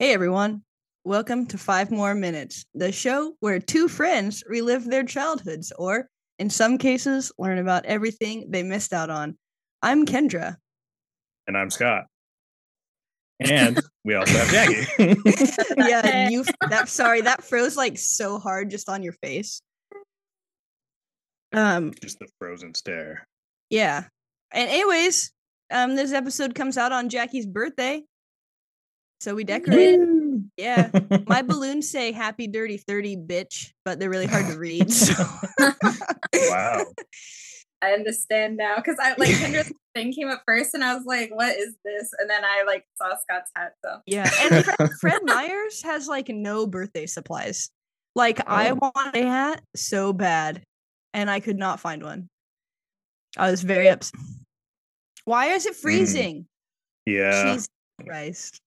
Hey everyone, welcome to 5 More Minutes, the show where two friends relive their childhoods or, in some cases, learn about everything they missed out on. I'm Kendra. And I'm Scott. And we also have Jackie. Yeah, that froze like so hard just on your face. Just the frozen stare. Yeah. And anyways, this episode comes out on Jackie's birthday. So we decorated. Woo! Yeah. My balloons say happy dirty 30, bitch, but they're really hard to read. So. Wow. I understand now because I like Kendra's thing came up first and I was like, what is this? And then I like saw Scott's hat. So yeah. And Fred Meyers has like no birthday supplies. Like I want a hat so bad and I could not find one. I was very upset. Why is it freezing? Yeah. Jesus Christ.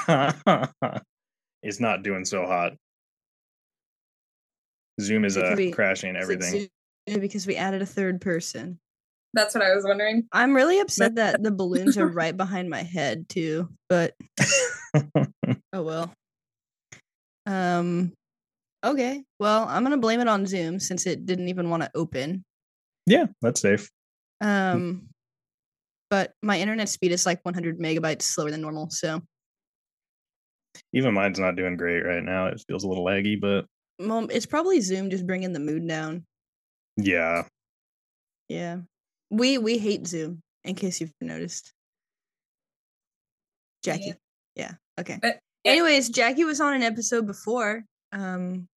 It's not doing so hot. Zoom is crashing everything. Because we added a third person. That's what I was wondering. I'm really upset that the balloons are right behind my head too, but oh well. Okay. Well, I'm gonna blame it on Zoom since it didn't even want to open. Yeah, that's safe. But my internet speed is like 100 megabytes slower than normal, so even mine's not doing great right now. It feels a little laggy, but it's probably Zoom just bringing the mood down. Yeah. We hate Zoom, in case you've noticed. Jackie. Yeah. Okay. But anyways, Jackie was on an episode before. In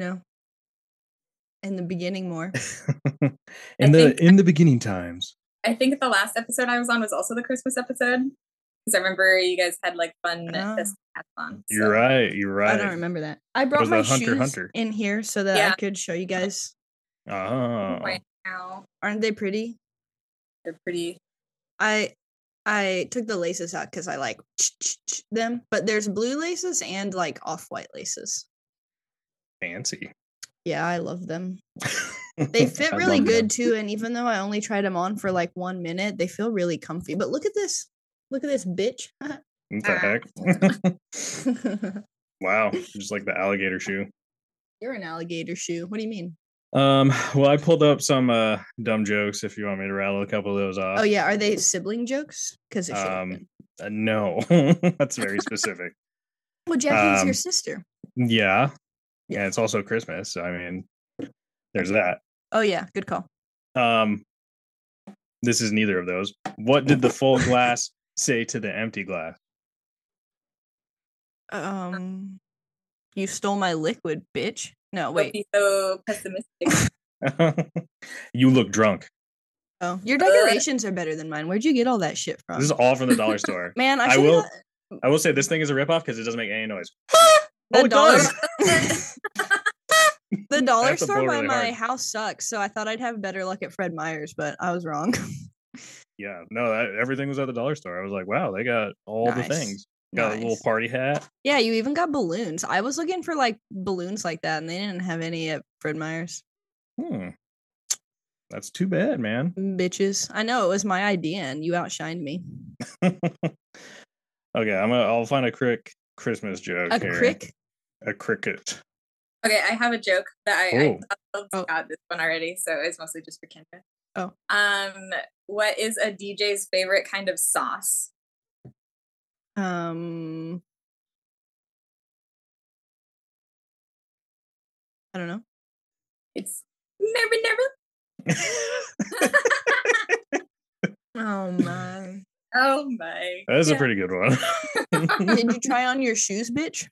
the beginning more. in the beginning times. I think the last episode I was on was also the Christmas episode. Because I remember you guys had like fun hats on. So. You're right. I don't remember that. I brought my shoes in here so that I could show you guys. Oh. Wow. Aren't they pretty? They're pretty. I took the laces out because I like them, but there's blue laces and like off-white laces. Fancy. Yeah, I love them. They fit really good too, and even though I only tried them on for like 1 minute, they feel really comfy. But look at this. Look at this, bitch. What the heck? Wow. Just like the alligator shoe. You're an alligator shoe. What do you mean? Well, I pulled up some dumb jokes if you want me to rattle a couple of those off. Oh yeah, are they sibling jokes? Because it should have been. No. That's very specific. Well, Jackie's your sister. Yeah. Yeah, it's also Christmas. So, I mean, there's that. Oh yeah, good call. This is neither of those. What did the full glass say to the empty glass? You stole my liquid, bitch. No, wait. Don't be so pessimistic. You look drunk. Oh, your decorations are better than mine. Where'd you get all that shit from? This is all from the dollar store. Man, I will say this thing is a ripoff because it doesn't make any noise. The dollar. Does. The dollar store by my house sucks, so I thought I'd have better luck at Fred Meyers, but I was wrong. Yeah, no, everything was at the dollar store. I was like, wow, they got all the things. Got a little party hat. Yeah, you even got balloons. I was looking for like balloons like that, and they didn't have any at Fred Meyers. That's too bad, man. Bitches. I know, it was my idea, and you outshined me. Okay, I'll find a quick Christmas joke. A cricket. Okay, I have a joke that I got this one already, so it's mostly just for Kendra. Oh. What is a DJ's favorite kind of sauce? I don't know. It's never. Oh my. Oh my. That is a pretty good one. Did you try on your shoes, bitch?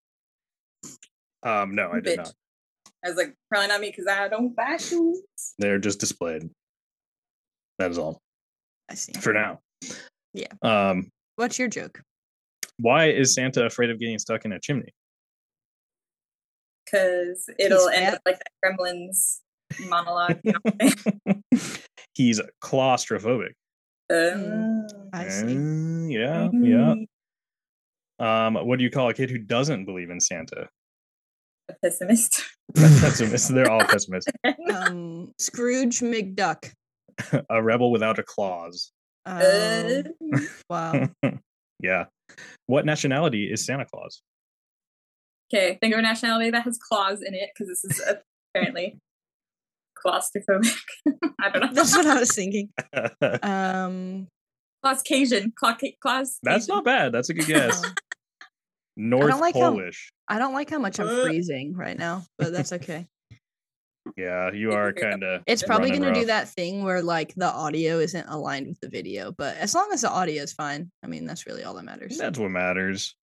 No, I did not. I was like, probably not me because I don't buy shoes. They're just displayed. That is all. I see. For now. Yeah. What's your joke? Why is Santa afraid of getting stuck in a chimney? Because it'll end up like that Gremlins monologue. He's claustrophobic. I see. Yeah. What do you call a kid who doesn't believe in Santa? A pessimist. Pessimist. They're all pessimists. Scrooge McDuck. A rebel without a clause. Wow. Yeah. What nationality is Santa Claus? Okay, think of a nationality that has claws in it, because this is apparently claustrophobic. I don't know. That's what I was thinking. Claus Cajun. Claus. That's not bad. That's a good guess. North Polish. I don't like how much I'm freezing right now, but that's okay. Yeah, you are kind of. It's probably going to do that thing where like the audio isn't aligned with the video, but as long as the audio is fine, I mean that's really all that matters. That's what matters.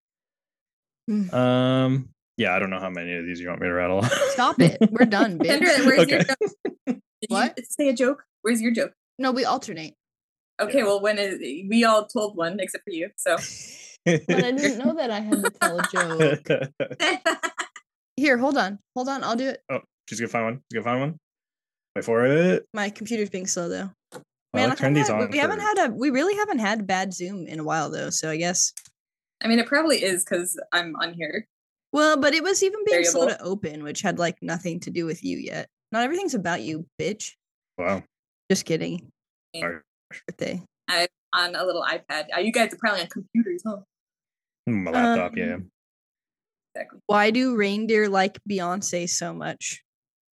Yeah, I don't know how many of these you want me to rattle. Stop it. We're done, bitch. Kendra, where's your joke? What? Say a joke. Where's your joke? No, we alternate. Okay, well, we all told one except for you, so. But I didn't know that I had to tell a joke. Here, hold on. I'll do it. Oh, she's gonna find one. Wait for it. My computer's being slow though. Man, turn these on. We really haven't had bad Zoom in a while though, so I guess. I mean, it probably is because I'm on here. Well, but it was even being slow to open, which had like nothing to do with you yet. Not everything's about you, bitch. Wow. Just kidding. Birthday. I'm on a little iPad. You guys are probably on computers, huh? My laptop, yeah. Exactly. Why do reindeer like Beyonce so much?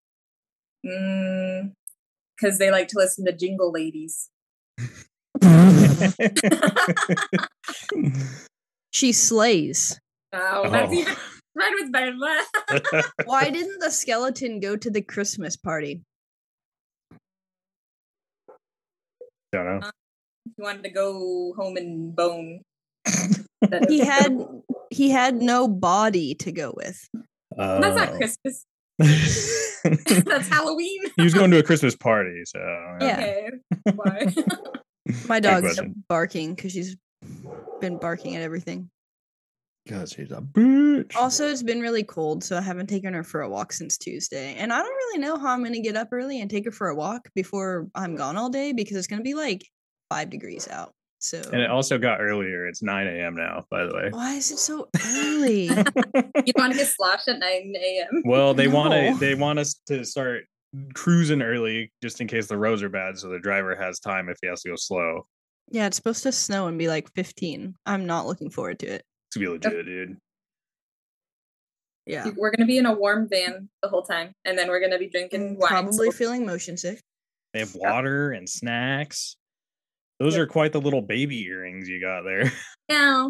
Because they like to listen to Jingle Ladies. She slays. Oh, that's even right with bad. Why didn't the skeleton go to the Christmas party? Don't know. He wanted to go home and bone. He had no body to go with. That's not Christmas. That's Halloween. He was going to a Christmas party, so yeah. Okay. Why? My dog's barking because she's been barking at everything. God, she's a bitch. Also, it's been really cold, so I haven't taken her for a walk since Tuesday. And I don't really know how I'm going to get up early and take her for a walk before I'm gone all day because it's going to be like 5 degrees out. So. And it also got earlier. It's 9 a.m. now, by the way. Why is it so early? You want to get sloshed at 9 a.m.? Well, they want us to start cruising early just in case the roads are bad, so the driver has time if he has to go slow. Yeah, it's supposed to snow and be like 15. I'm not looking forward to it. It's gonna be legit, dude. Yeah. We're gonna be in a warm van the whole time, and then we're gonna be drinking wine. Probably feeling motion sick. They have water and snacks. Those are quite the little baby earrings you got there. No.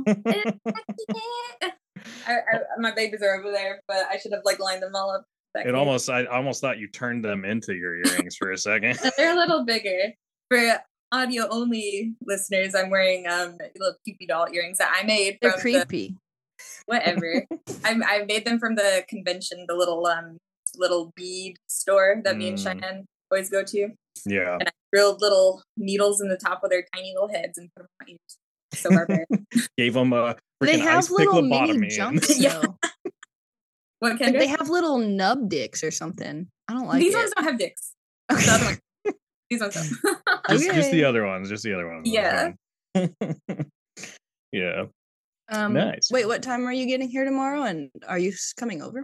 My babies are over there, but I should have lined them all up. I almost thought you turned them into your earrings for a second. They're a little bigger. For audio only listeners, I'm wearing little Cupid doll earrings that I made. They're creepy. Whatever. I made them from the convention, the little bead store that me and Cheyenne always go to. Yeah. And I drilled little needles in the top of their tiny little heads and put them on my ears. So barbaric. Gave them a freaking ice pick lobotomy. Yeah. What kind they have little nub dicks or something. I don't like These ones don't have dicks. Okay. The other ones. These ones don't. Just the other ones. Yeah. Yeah. Nice. Wait, what time are you getting here tomorrow? And are you coming over?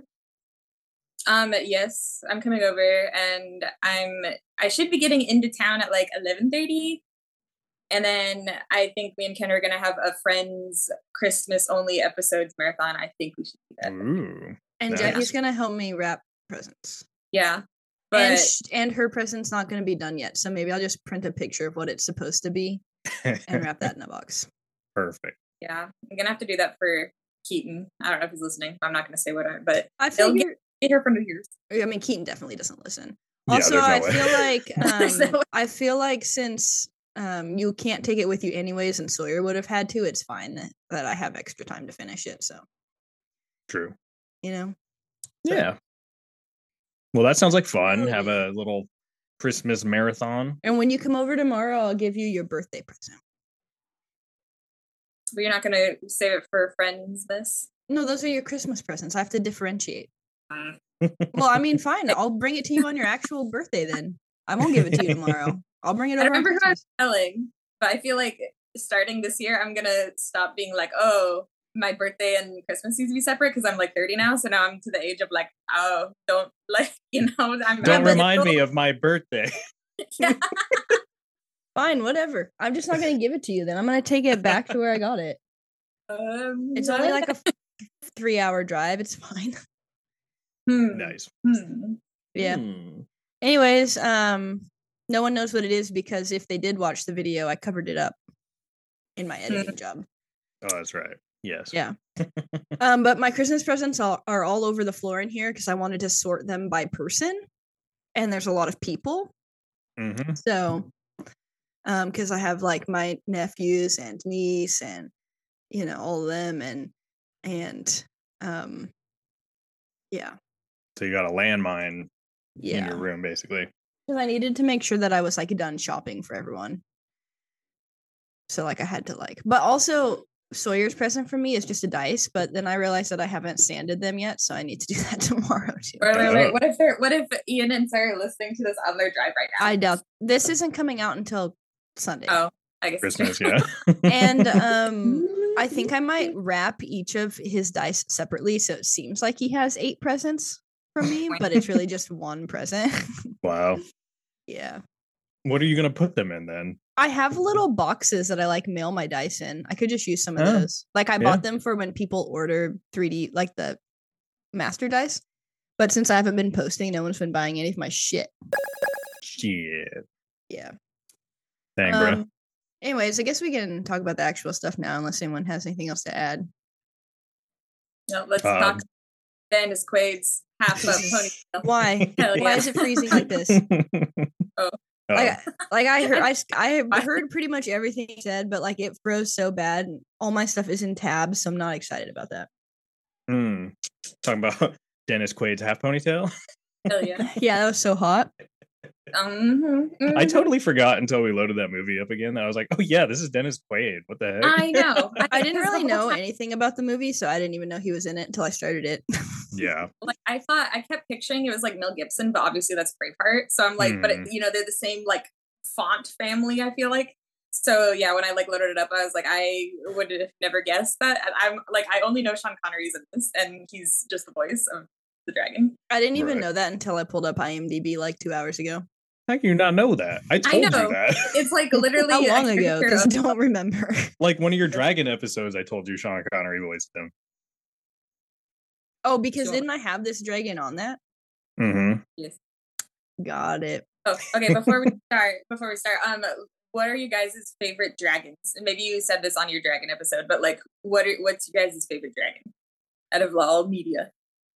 Yes, I'm coming over, and I should be getting into town at 11:30, and then I think me and Ken are gonna have a Friends Christmas only episodes marathon. I think we should do that. Ooh, and nice. Jackie's gonna help me wrap presents. Yeah, but and her present's not gonna be done yet, so maybe I'll just print a picture of what it's supposed to be and wrap that in a box. Perfect. Yeah, I'm gonna have to do that for Keaton. I don't know if he's listening. I'm not gonna say what, but I figure. Get her from the ears. I mean, Keaton definitely doesn't listen. Yeah, Also, no I feel like since you can't take it with you anyways, and Sawyer would have had to, it's fine that I have extra time to finish it. So true. You know. Yeah. Well, that sounds like fun. Have a little Christmas marathon. And when you come over tomorrow, I'll give you your birthday present. But you're not gonna save it for Friendsmas? No, those are your Christmas presents. I have to differentiate. Well, I mean, fine. I'll bring it to you on your actual birthday then. I won't give it to you tomorrow. I'll bring it over. I remember who I was telling, but I feel like starting this year, I'm gonna stop being like, oh, my birthday and Christmas needs to be separate because I'm 30 now. So now I'm to the age of oh, don't don't remind me of my birthday. Yeah. Fine, whatever. I'm just not gonna give it to you then. I'm gonna take it back to where I got it. It's only a 3-hour drive. It's fine. Nice. Yeah. Anyways, no one knows what it is because if they did watch the video, I covered it up in my editing job. Oh, that's right. Yes. Yeah. But my Christmas presents are all over the floor in here because I wanted to sort them by person, and there's a lot of people. So, because I have like my nephews and niece and all of them and yeah. So you got a landmine Yeah. in your room, basically. Because I needed to make sure that I was like done shopping for everyone. So like I had to but also Sawyer's present for me is just a dice, but then I realized that I haven't sanded them yet, so I need to do that tomorrow too. Wait. What if Ian and Sarah are listening to this on their drive right now? I doubt this isn't coming out until Sunday. Oh, I guess Christmas, yeah. And I think I might wrap each of his dice separately, so it seems like he has 8 presents from me, but it's really just one present. Wow. Yeah. What are you gonna put them in then? I have little boxes that I like mail my dice in. I could just use some of those. Like I bought them for when people order 3D, like the master dice. But since I haven't been posting, no one's been buying any of my shit. Shit. Yeah. Dang, bro. Anyways, I guess we can talk about the actual stuff now, unless anyone has anything else to add. No, let's talk. Dennis Quaid's half of ponytail. Why? Why is it freezing like this? I heard pretty much everything he said, but like it froze so bad. And all my stuff is in tabs, so I'm not excited about that. Talking about Dennis Quaid's half ponytail. Hell yeah! Yeah, that was so hot. I totally forgot until we loaded that movie up again. I was like, oh yeah, this is Dennis Quaid. What the heck? I know. I didn't really know anything about the movie, so I didn't even know he was in it until I started it. Yeah. Like I kept picturing it was like Mel Gibson, but obviously that's Braveheart. So I'm like, but they're the same like font family, I feel like. So yeah, when I like loaded it up, I was like, I would have never guessed that. And I'm like, I only know Sean Connery's in this, and he's just the voice of the dragon. I didn't even know that until I pulled up IMDb like 2 hours ago. How can you not know that? I told you that. It's like literally how long ago? Because I don't remember. Like one of your dragon episodes, I told you Sean Connery voiced him. Oh, because didn't I have this dragon on that? Yes. Got it. Oh, okay. Before we start, what are you guys' favorite dragons? And maybe you said this on your dragon episode, but like, what's your guys' favorite dragon out of all media?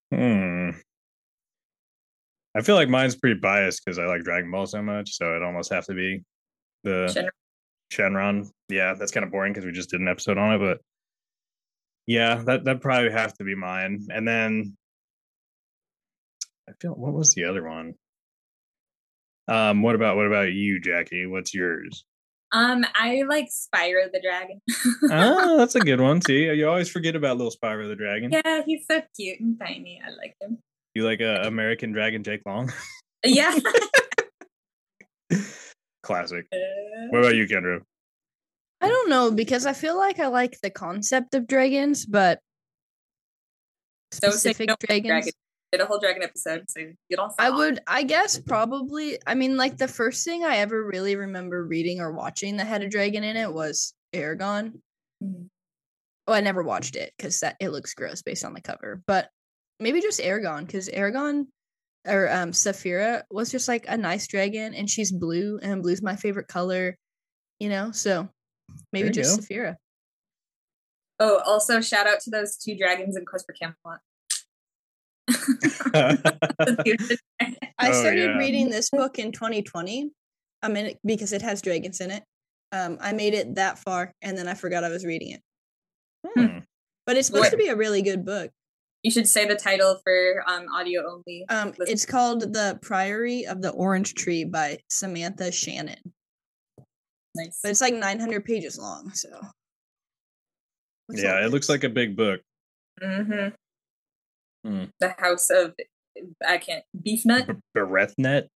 I feel like mine's pretty biased because I like Dragon Ball so much, so it'd almost have to be the Shenron. Yeah, that's kind of boring because we just did an episode on it, but yeah, that'd probably have to be mine. And then I feel, what was the other one? What about you, Jackie? What's yours? I like Spyro the Dragon. Oh, that's a good one. See, you always forget about little Spyro the Dragon. Yeah, he's so cute and tiny. I like him. You like American Dragon Jake Long? Yeah. Classic. What about you, Kendra? I don't know, because I feel like I like the concept of dragons, but specific dragons. Did a whole dragon episode, so you don't. I guess probably. I mean, like the first thing I ever really remember reading or watching that had a dragon in it was Eragon. Oh, I never watched it because it looks gross based on the cover, but maybe just Eragon, because Eragon or Saphira was just like a nice dragon, and she's blue, and blue's my favorite color, so maybe just Saphira. Oh, also shout out to those 2 dragons in Quest for Camelot. I started reading this book in 2020. I mean, because it has dragons in it. I made it that far, and then I forgot I was reading it. But it's supposed to be a really good book. You should say the title for audio only. It's called The Priory of the Orange Tree by Samantha Shannon. Nice. But it's like 900 pages long, so. Yeah, it looks like a big book. The House of, Beef Nut? Berethne.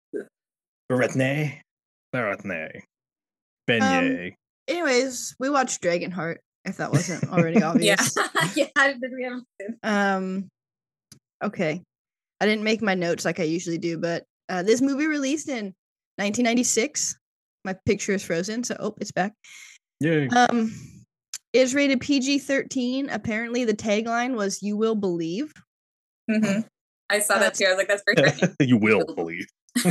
Beignet. Anyways, we watched Dragonheart, if that wasn't already obvious. Yeah, did we have okay. I didn't make my notes like I usually do, but this movie released in 1996. My picture is frozen, so it's back. Yay. is rated PG-13. Apparently, the tagline was "You will believe." Mm-hmm. I saw that too. I was like, "That's very threatening." You will believe.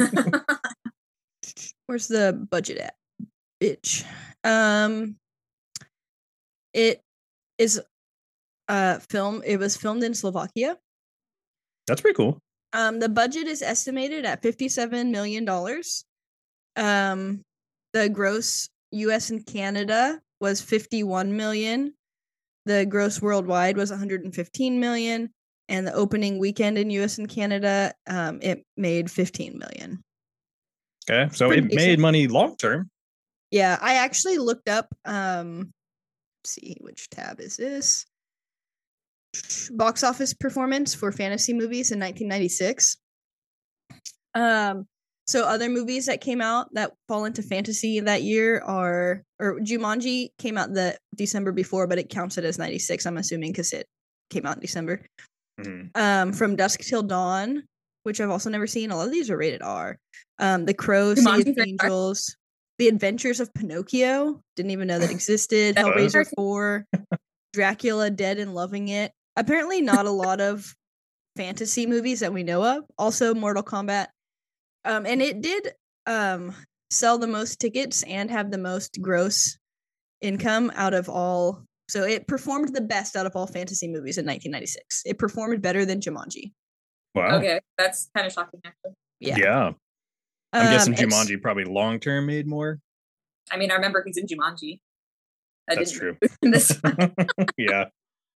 Where's the budget at, bitch? It is film. It was filmed in Slovakia. That's pretty cool. The budget is estimated at $57 million. The gross U.S. and Canada was 51 million. The gross worldwide was 115 million, and the opening weekend in U.S. and Canada, it made 15 million. Okay, so it made money long term. Yeah, I actually looked up. Let's see, which tab is this? Box office performance for fantasy movies in 1996. So other movies that came out that fall into fantasy that year or Jumanji came out the December before, but it counts it as 96, I'm assuming, because it came out in December. Mm-hmm. From Dusk Till Dawn, which I've also never seen. A lot of these are rated R. The Crow, City of Angels, The Adventures of Pinocchio, didn't even know that existed. Hellraiser 4, Dracula, Dead and Loving It. Apparently not a lot of fantasy movies that we know of. Also Mortal Kombat. And it did sell the most tickets and have the most gross income out of all. So it performed the best out of all fantasy movies in 1996. It performed better than Jumanji. Wow. Okay, that's kind of shocking, actually. Yeah. I'm guessing Jumanji probably long term made more. I mean, I remember he's in Jumanji. That's true. Yeah.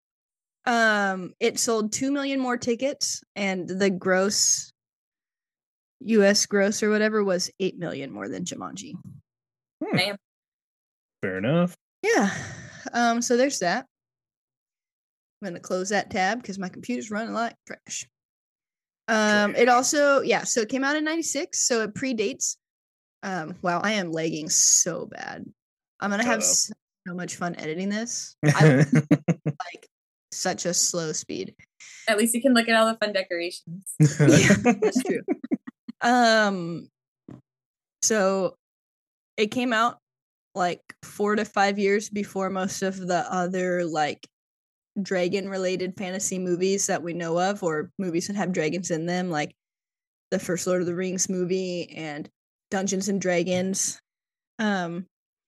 It sold 2 million more tickets, and the gross U.S. gross or whatever was 8 million more than Jumanji. Damn. Fair enough. Yeah. So there's that. I'm gonna close that tab because my computer's running like trash. It also, so it came out in 96, so it predates. Wow, I am lagging so bad. I'm gonna have so much fun editing this. I like such a slow speed. At least you can look at all the fun decorations. Yeah, that's true. So it came out like 4 to 5 years before most of the other like dragon related fantasy movies that we know of, or movies that have dragons in them, like the first Lord of the Rings movie and Dungeons and Dragons. And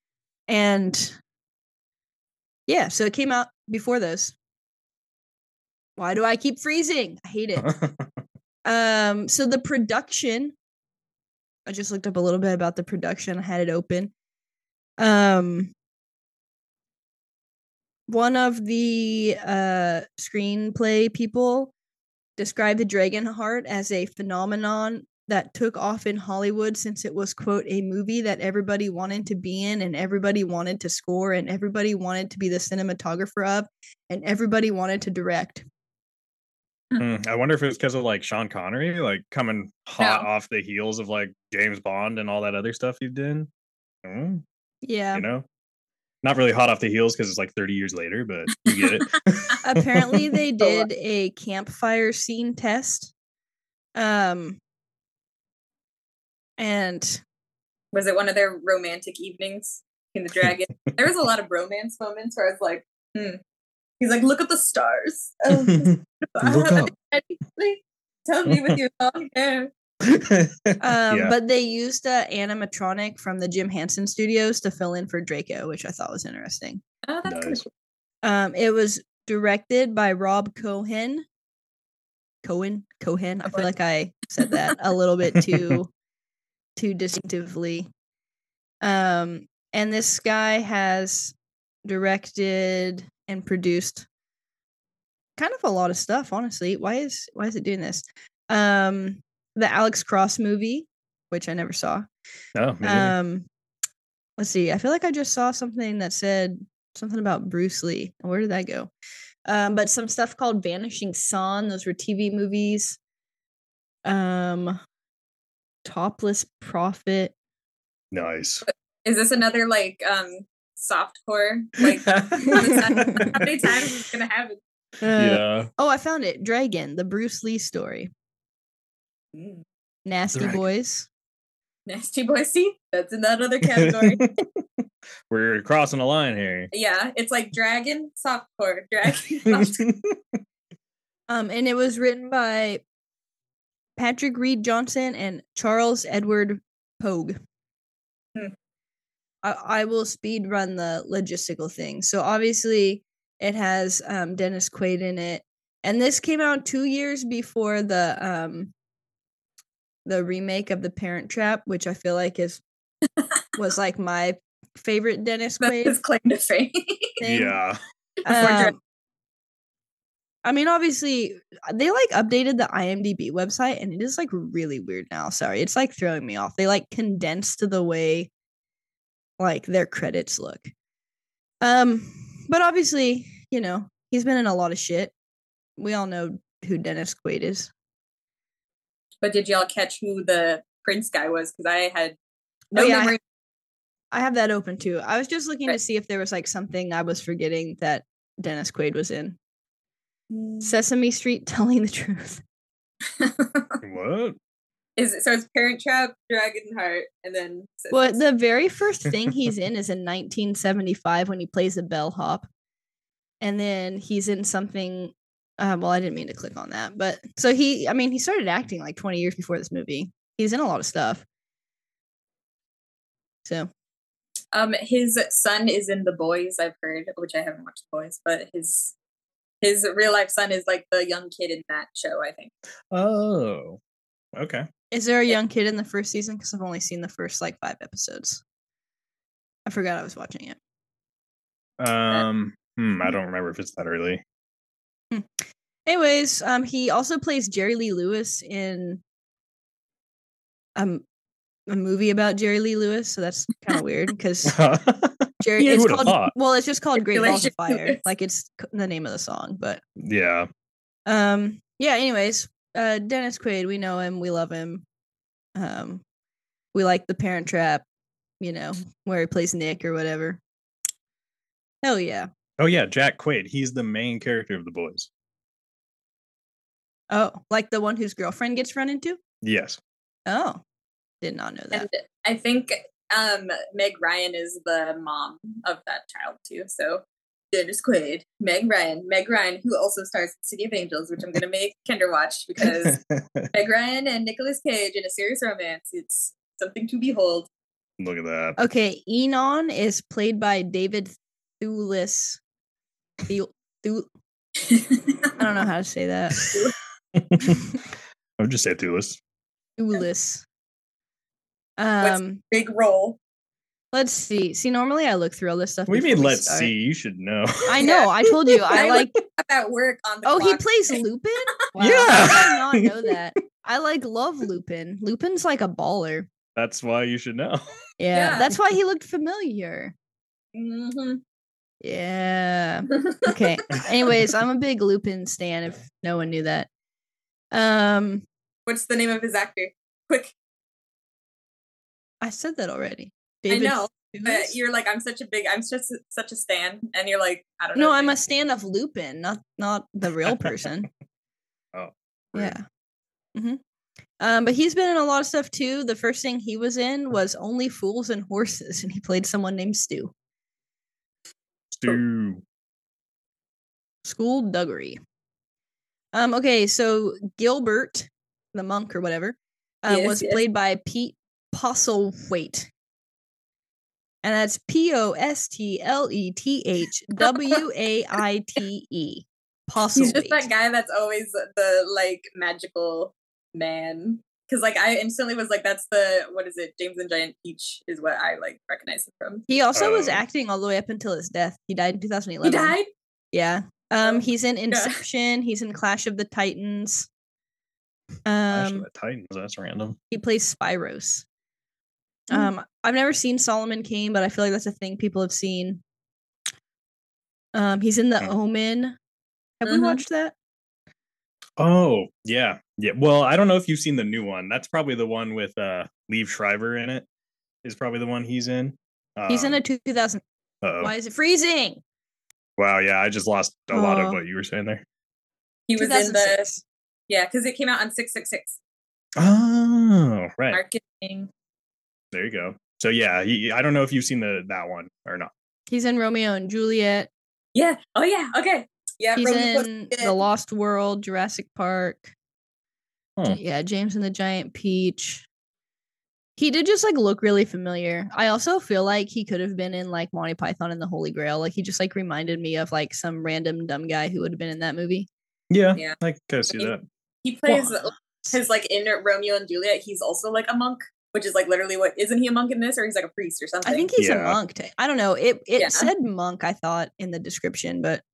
yeah, so it came out before those. Why do I keep freezing? I hate it. So the production, I just looked up a little bit about the production. I had it open. One of the screenplay people described the Dragonheart as a phenomenon that took off in Hollywood since it was, quote, a movie that everybody wanted to be in and everybody wanted to score and everybody wanted to be the cinematographer of and everybody wanted to direct. I wonder if it's because of like Sean Connery, like coming hot off the heels of like James Bond and all that other stuff he did. Yeah. You know? Not really hot off the heels because it's like 30 years later, but you get it. Apparently they did a campfire scene test. And was it one of their romantic evenings in the dragon? There was a lot of romance moments where I was like, He's like, look at the stars. Look up. Tell me with your long hair. But they used animatronic from the Jim Henson Studios to fill in for Draco, which I thought was interesting. Oh, that's nice. Cool. It was directed by Rob Cohen. Cohen. I feel like I said that a little bit too distinctively. And this guy has directed and produced kind of a lot of stuff, honestly. Why is it doing this? The Alex Cross movie, which I never saw. Oh, maybe. Let's see. I feel like I just saw something that said something about Bruce Lee. Where did that go? But some stuff called Vanishing Son. Those were TV movies. Topless Prophet. Nice. Is this another like softcore? Like how many times is it gonna happen? Yeah. Oh, I found it. Dragon, the Bruce Lee story. Nasty Dragon. Boys. Nasty Boise. That's in that other category. We're crossing a line here. Yeah, it's like Dragon softcore. Dragon. And it was written by Patrick Reed Johnson and Charles Edward Pogue. I will speed run the logistical thing. So obviously it has Dennis Quaid in it, and this came out 2 years before the remake of The Parent Trap, which I feel like was like my favorite Dennis Quaid. His claim to fame. Yeah. I mean, obviously, they like updated the IMDb website, and it is like really weird now. Sorry, it's like throwing me off. They like condensed the way like their credits look. But obviously, you know, he's been in a lot of shit. We all know who Dennis Quaid is. But did y'all catch who the Prince guy was? Because I had no memory. I have that open too. I was just looking to see if there was like something I was forgetting that Dennis Quaid was in. Sesame Street Telling the Truth. What? It's Parent Trap, Dragonheart, and then well, the very first thing he's in is in 1975 when he plays a bellhop, and then he's in something. Well, I didn't mean to click on that, but so he started acting like 20 years before this movie. He's in a lot of stuff. So, his son is in The Boys. I've heard, which I haven't watched The Boys, but his real life son is like the young kid in that show, I think. Oh, okay. Is there a young kid in the first season? Because I've only seen the first like 5 episodes. I forgot I was watching it. I don't remember if it's that early. Anyways, he also plays Jerry Lee Lewis in a movie about Jerry Lee Lewis, so that's kind of weird because Jerry. It's just called Great Balls of Fire. Like it's the name of the song, but yeah. Yeah. Anyways, Dennis Quaid, we know him, we love him. We like The Parent Trap, you know, where he plays Nick or whatever. Hell yeah. Oh yeah, Jack Quaid. He's the main character of The Boys. Oh, like the one whose girlfriend gets run into? Yes. Oh, did not know that. And I think Meg Ryan is the mom of that child too. So Dennis Quaid, Meg Ryan, who also stars in City of Angels, which I'm going to make Kendra watch because Meg Ryan and Nicolas Cage in a serious romance. It's something to behold. Look at that. Okay, Enon is played by David Thewlis. I don't know how to say that. I would just say Thewlis. Thewlis. Big role. Let's see. See, normally I look through all this stuff. What do you mean, let's see? You should know. I know. I told you. I like at work on the Oh, clock. he plays Lupin? Wow, Yeah. I did not know that. I love Lupin. Lupin's like a baller. That's why you should know. Yeah. That's why he looked familiar. Mm-hmm. Yeah. Okay. Anyways, I'm a big Lupin stan if no one knew that. What's the name of his actor? Quick. I said that already. David I know. But you're like, I'm such a stan, and you're like, I don't know. No, I'm a stan of Lupin, not the real person. Oh. Weird. Yeah. Mm-hmm. But he's been in a lot of stuff too. The first thing he was in was Only Fools and Horses, and he played someone named Stu. Skullduggery. Okay, so Gilbert, the monk or whatever, was played by Pete Postlethwaite. And that's Postlethewaite. Postlethwaite. He's just that guy that's always the like magical man. Because like I instantly was like, that's the James and Giant Peach is what I like recognize him from. He also was acting all the way up until his death. He died in 2011. He died? Yeah. He's in Inception. Yeah. He's in Clash of the Titans. Clash of the Titans. That's random. He plays Spyros. I've never seen Solomon Kane, but I feel like that's a thing people have seen. He's in The Omen. Have we watched that? Oh, yeah. Yeah. Well, I don't know if you've seen the new one. That's probably the one with Liev Schreiber in it. Is probably the one he's in. He's in a 2000. Why is it freezing? Wow, yeah, I just lost a lot of what you were saying there. He was in because it came out on 666. Oh, right. Marketing. There you go. So yeah, I don't know if you've seen that one or not. He's in Romeo and Juliet. Yeah. Oh yeah. Okay. Yeah. He's in The Lost World, Jurassic Park. Yeah, James and the Giant Peach. He did just like look really familiar. I also feel like he could have been in like Monty Python and the Holy Grail. Like he just like reminded me of like some random dumb guy who would have been in that movie. Yeah. I can see that. He plays his like in Romeo and Juliet. He's also like a monk, which is like literally what isn't he a monk in this, or he's like a priest or something? I think he's a monk. I don't know. It said monk, I thought, in the description, but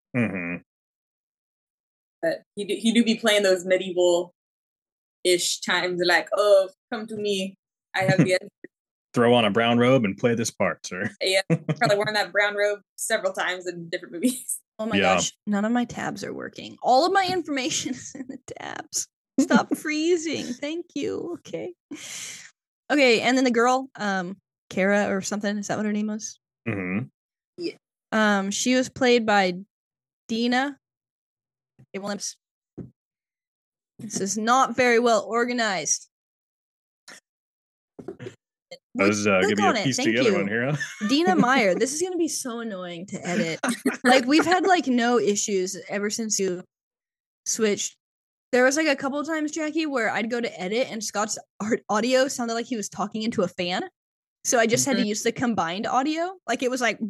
but he do be playing those medieval-ish times, like, oh, come to me. I have the throw on a brown robe and play this part, sir. Yeah, probably worn that brown robe several times in different movies. Oh my gosh, none of my tabs are working. All of my information is in the tabs. Stop freezing. Thank you. Okay. Okay, and then the girl, Kara or something. Is that what her name was? Yeah. She was played by Dina. This is not very well organized. I was gonna be a piece together one here. Huh? Dina Meyer. This is gonna be so annoying to edit. Like we've had like no issues ever since you switched. There was like a couple of times, Jackie, where I'd go to edit and Scott's audio sounded like he was talking into a fan. So I just had to use the combined audio. Like it was like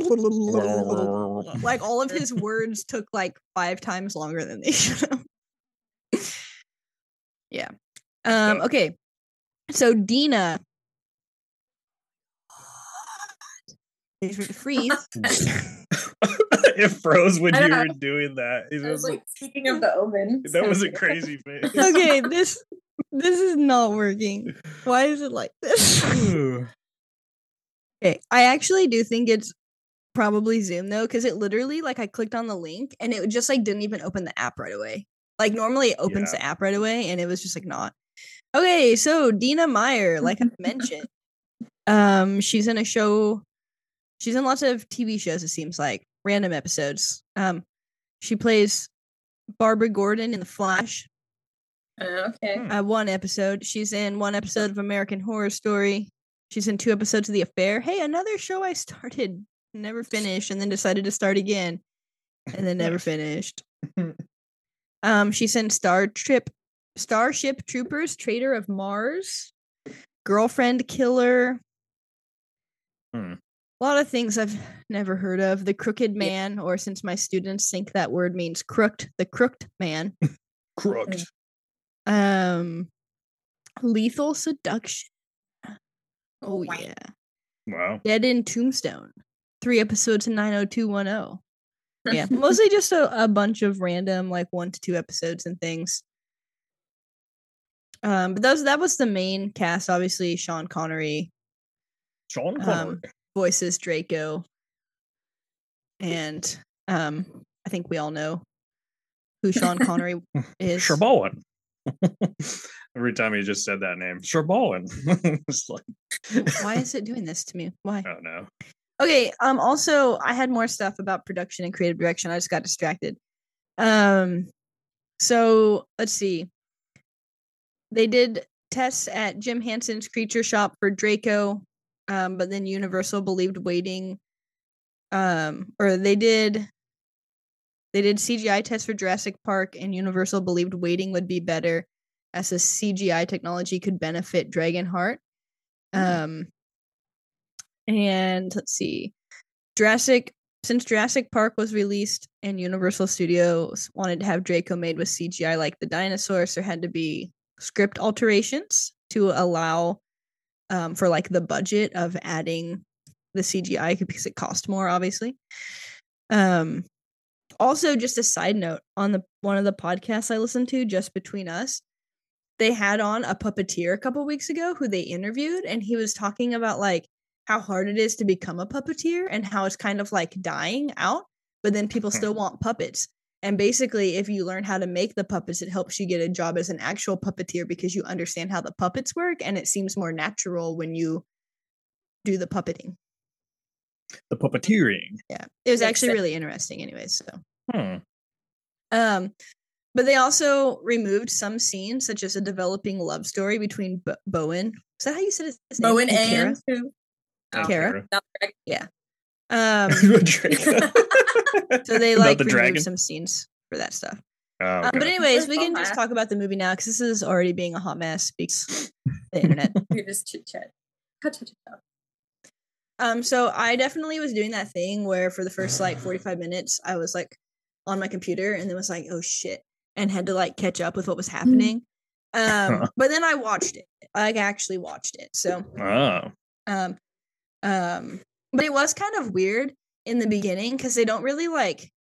all of his words took like 5 times longer than they should have. Yeah. Okay. So Dina. Freeze. It froze when you were doing that. I was like, speaking of the Omen. That was a crazy face. Okay, this is not working. Why is it like this? Okay, I actually do think it's probably Zoom though, because it literally like I clicked on the link and it just like didn't even open the app right away. Like normally it opens the app right away and it was just like not. Okay, so Dina Meyer, like I mentioned, she's in a show. She's in lots of TV shows, it seems like. Random episodes. She plays Barbara Gordon in The Flash. Okay. One episode. She's in one episode of American Horror Story. She's in 2 episodes of The Affair. Hey, another show I started, never finished, and then decided to start again. And then never finished. She's in Starship Troopers, Traitor of Mars, Girlfriend Killer. A lot of things I've never heard of. The Crooked Man, or since my students think that word means crooked, the Crooked Man. Crooked. Lethal Seduction. Oh, yeah. Wow. Dead in Tombstone. 3 episodes in 90210. Yeah, mostly just a bunch of random, like 1 to 2 episodes and things. But that was the main cast. Obviously, Sean Connery. Voices Draco, and I think we all know who Sean Connery is. Sir Bowen. Every time he just said that name, Sir Bowen. Why is it doing this to me? Why? I don't know. Okay. Also, I had more stuff about production and creative direction. I just got distracted. So let's see. They did tests at Jim Henson's Creature Shop for Draco. But then Universal believed waiting, or they did CGI tests for Jurassic Park, and Universal believed waiting would be better, as the CGI technology could benefit Dragonheart. And let's see, since Jurassic Park was released and Universal Studios wanted to have Draco made with CGI like the dinosaurs, there had to be script alterations to allow. For like the budget of adding the CGI because it cost more, obviously. Also, just a side note, on one of the podcasts I listened to, Just Between Us, they had on a puppeteer a couple weeks ago who they interviewed, and he was talking about like how hard it is to become a puppeteer and how it's kind of like dying out, but then people still want puppets. And basically, if you learn how to make the puppets, it helps you get a job as an actual puppeteer because you understand how the puppets work, and it seems more natural when you do the puppeting. The puppeteering. Yeah. It was actually really interesting anyways. So. But they also removed some scenes, such as a developing love story between Bowen. Is that how you said his name? Bowen and who? Kara. Yeah. So they removed some scenes for that stuff. Oh, okay. But anyways, we can just talk about the movie now because this is already being a hot mess because the internet. You just chit chat. So I definitely was doing that thing where for the first 45 minutes I was on my computer and then was oh shit, and had to catch up with what was happening. But then I watched it. I actually watched it. So but it was kind of weird in the beginning because they don't really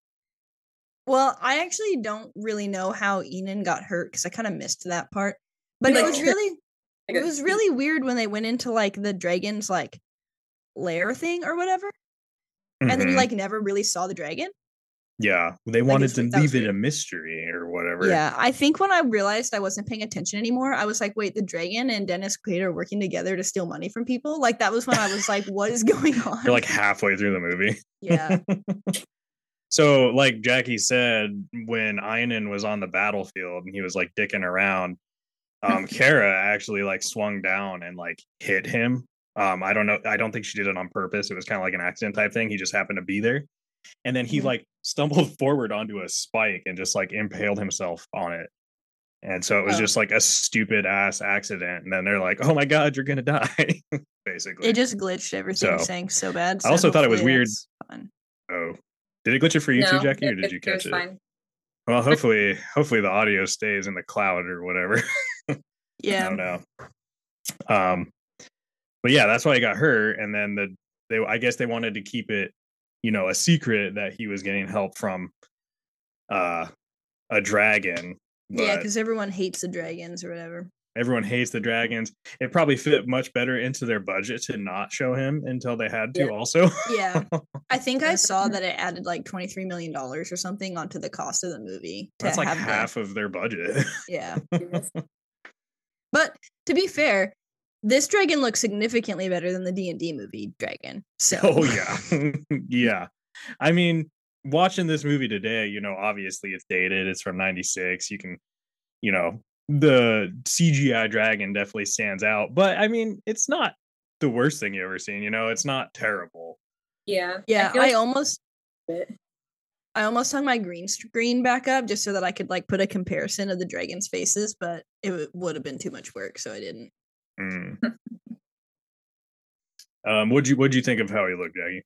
well, I actually don't really know how Enon got hurt because I kind of missed that part. But it was really weird when they went into the dragon's lair thing or whatever. Mm-hmm. And then you never really saw the dragon. Yeah, they wanted to leave it a mystery or whatever. Yeah, I think when I realized I wasn't paying attention anymore, I was wait, the dragon and Dennis Quaid are working together to steal money from people? That was when I was what is going on? You're halfway through the movie. Yeah. So, like Jackie said, when Einon was on the battlefield and he was dicking around, Kara actually swung down and hit him. I don't know. I don't think she did it on purpose. It was kind of an accident type thing. He just happened to be there. And then he stumbled forward onto a spike and just impaled himself on it. And so it was just a stupid ass accident. And then they're oh my God, you're going to die. Basically. It just glitched everything saying so bad. So I also thought it was weird. Oh, did it glitch it for you too, Jackie, or did you catch it? Fine. Well, hopefully the audio stays in the cloud or whatever. Yeah. I don't know. But yeah, that's why he got hurt. And then I guess they wanted to keep it, a secret that he was getting help from a dragon. Yeah, because everyone hates the dragons or whatever. Everyone hates the dragons. It probably fit much better into their budget to not show him until they had to also. Yeah. I think I saw that it added $23 million or something onto the cost of the movie. That's half of their budget. Yeah. But to be fair, this dragon looks significantly better than the D&D movie dragon. So. Oh, yeah. Yeah. I mean, watching this movie today, obviously it's dated. It's from 96. You can, the CGI dragon definitely stands out. But, I mean, it's not the worst thing you ever seen. It's not terrible. Yeah. Yeah, I almost hung my green screen back up just so that I could put a comparison of the dragon's faces, but it would have been too much work, so I didn't. What'd you think of how he looked, Jackie?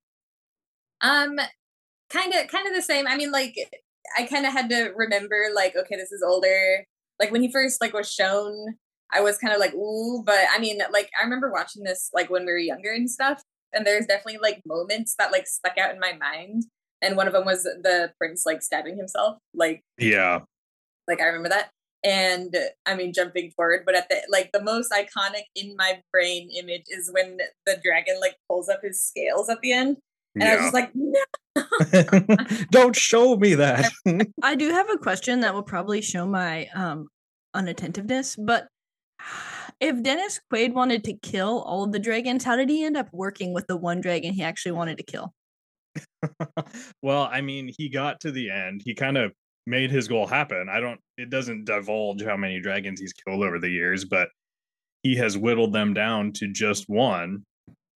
Kind of the same. I mean, I kind of had to remember, okay, this is older. When he first was shown, I was kind of ooh, but I mean, I remember watching this when we were younger and stuff, and there's definitely moments that stuck out in my mind, and one of them was the prince stabbing himself. Yeah, I remember that. And I mean, jumping forward, but at the most iconic in my brain image is when the dragon pulls up his scales at the end, and I was just no. Don't show me that. I do have a question that will probably show my unattentiveness, but if Dennis Quaid wanted to kill all of the dragons, how did he end up working with the one dragon he actually wanted to kill? Well, I mean, he got to the end. He kind of made his goal happen. It doesn't divulge how many dragons he's killed over the years, but he has whittled them down to just one.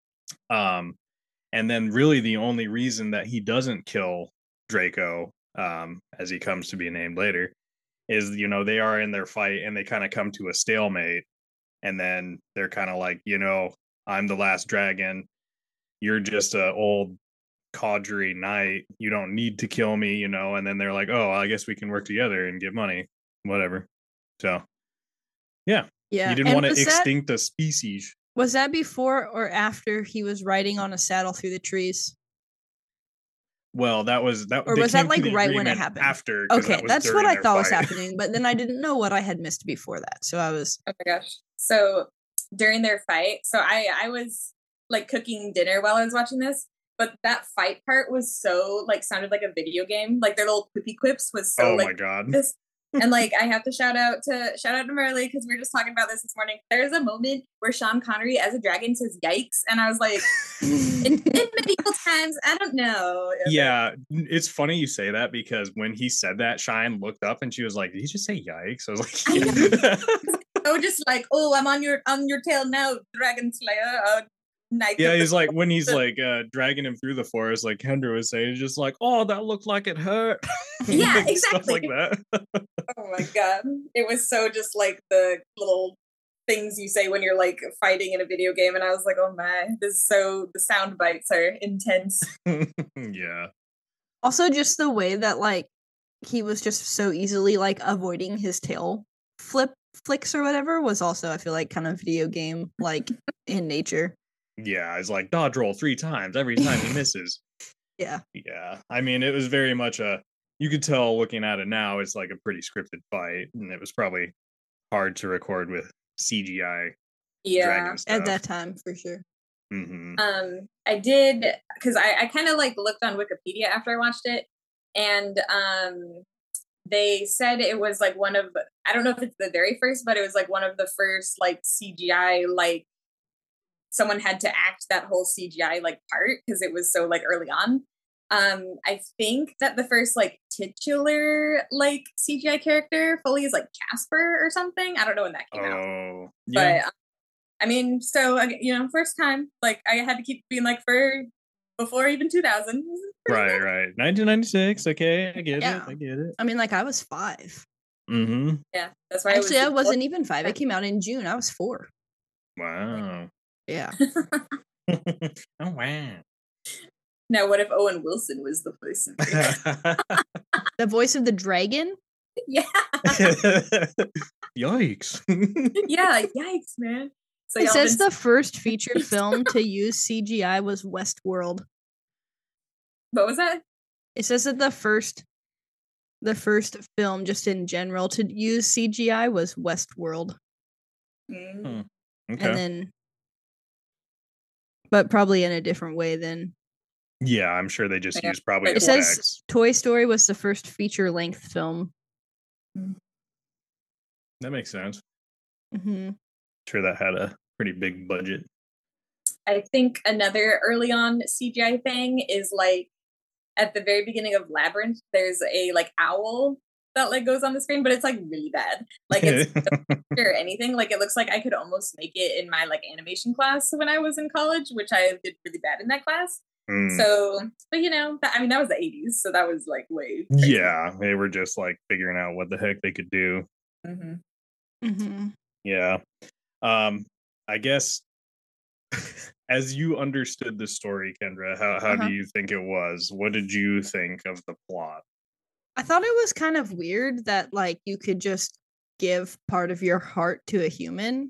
And then really the only reason that he doesn't kill Draco, as he comes to be named later, is, they are in their fight and they kind of come to a stalemate. And then they're kind of I'm the last dragon. You're just a old Caudry knight. You don't need to kill me, and then they're oh, I guess we can work together and get money, whatever. So yeah he didn't want to extinct a species. Was that before or after he was riding on a saddle through the trees? Well, that was that, or was that right when it happened? After, okay, that's what I thought was happening, but then I didn't know what I had missed before that, so I was oh my gosh. So during their fight, so I was cooking dinner while I was watching this. But that fight part was so sounded like a video game. Their little quippy quips was so oh my God. And like, I have to shout out to Marley, because we were just talking about this morning. There's a moment where Sean Connery as a dragon says "yikes," and I was like, in medieval times, I don't know. Yeah, it's funny you say that, because when he said that, Shine looked up and she was like, "Did he just say yikes?" I was like, yeah. Oh, just like, oh, I'm on your tail now, Dragon Slayer. Yeah, he's like, when he's like dragging him through the forest, like Kendra was saying, just like, "Oh, that looked like it hurt." Yeah, like, exactly. Stuff like that. Oh my god, it was so just like the little things you say when you're like fighting in a video game, and I was like, oh my, the sound bites are intense. Yeah. Also, just the way that like he was just so easily like avoiding his tail flicks or whatever was also, I feel like, kind of video game like in nature. Yeah, it's like dodge roll 3 times every time he misses. Yeah. Yeah. I mean, it was very much you could tell looking at it now, it's like a pretty scripted fight, and it was probably hard to record with CGI. Yeah, at that time for sure. Mm-hmm. I did, because I kind of like looked on Wikipedia after I watched it, and they said it was like one of, I don't know if it's the very first, but it was like one of the first like CGI, like someone had to act that whole CGI like part, because it was so like early on. I think that the first like titular like CGI character fully is like Casper or something. I don't know when that came out. Yeah. But I mean, so first time, like I had to keep being like for before even 2000. Right. 1996. Okay, I get it. I mean, like I was 5. Mm-hmm. Yeah, that's why. Actually, I wasn't even 5. It came out in June. I was 4. Wow. Yeah. Oh wow. Now, what if Owen Wilson was the voice of the voice of the dragon? Yeah. Yikes. Yeah, yikes, man. So it says the first feature film to use CGI was Westworld. What was that? It says that the first film, just in general, to use CGI was Westworld. Okay. And then, but probably in a different way than. Yeah, I'm sure they just use probably. It says Toy Story was the first feature-length film. That makes sense. Mm-hmm. Sure, that had a pretty big budget. I think another early on CGI thing is like at the very beginning of Labyrinth, there's a like owl that like goes on the screen, but it's like really bad. Like it's or anything. Like it looks like I could almost make it in my like animation class when I was in college, which I did really bad in that class. So, but that was the 80s, so that was like way crazy. Yeah, they were just like figuring out what the heck they could do. Yeah. I guess as you understood the story, Kendra, how do you think it was? What did you think of the plot? I thought it was kind of weird that like you could just give part of your heart to a human.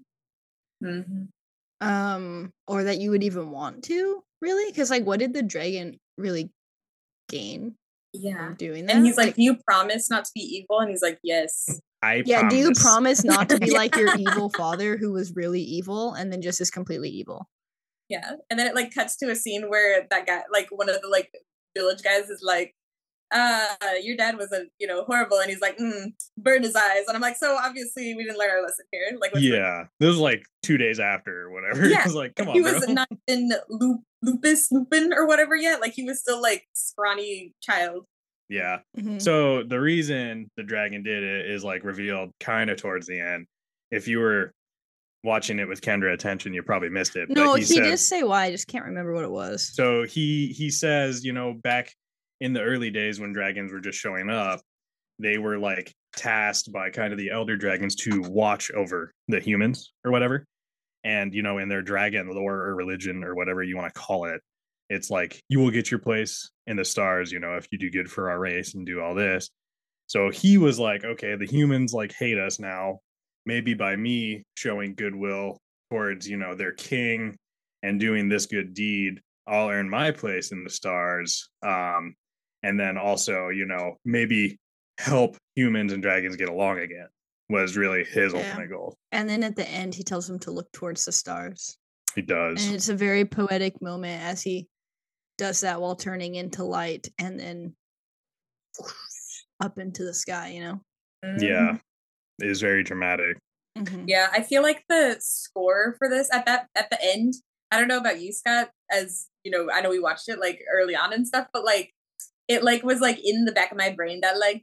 Or that you would even want to, really? Because like, what did the dragon really gain from doing that? And he's like, do you promise not to be evil? And he's like, yes. Do you promise not to be like your evil father who was really evil and then just is completely evil? Yeah. And then it like cuts to a scene where that guy, like one of the like village guys is like, your dad was horrible, and he's like, burn his eyes, and I'm like, so obviously we didn't learn our lesson here. Like, this was like 2 days after or whatever. Yeah, I was like, come on, he was not in Lupin or whatever yet. Like he was still like scrawny child. Yeah. So the reason the dragon did it is like revealed kind of towards the end. If you were watching it with Kendra attention, you probably missed it. No, he did say why. I just can't remember what it was. So he says, back in the early days when dragons were just showing up, they were like tasked by kind of the elder dragons to watch over the humans or whatever. And, in their dragon lore or religion or whatever you want to call it, it's like, you will get your place in the stars, if you do good for our race and do all this. So he was like, okay, the humans like hate us now. Maybe by me showing goodwill towards, their king and doing this good deed, I'll earn my place in the stars. And then also, maybe help humans and dragons get along again was really his ultimate goal. And then at the end, he tells them to look towards the stars. He does. And it's a very poetic moment as he does that while turning into light and then up into the sky, Yeah, it is very dramatic. Yeah, I feel like the score for this at the end, I don't know about you, Scott, as you know, I know we watched it like early on and stuff, but like it like was like in the back of my brain that like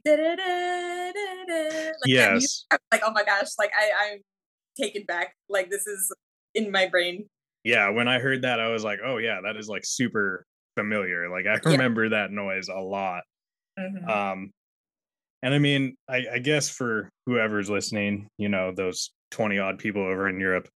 like that music, like oh my gosh, like I'm taken back, like this is in my brain. Yeah, when I heard that I was like, oh yeah, that is like super familiar, like I remember that noise a lot. And I mean, I guess for whoever's listening, you know, those 20 odd people over in Europe,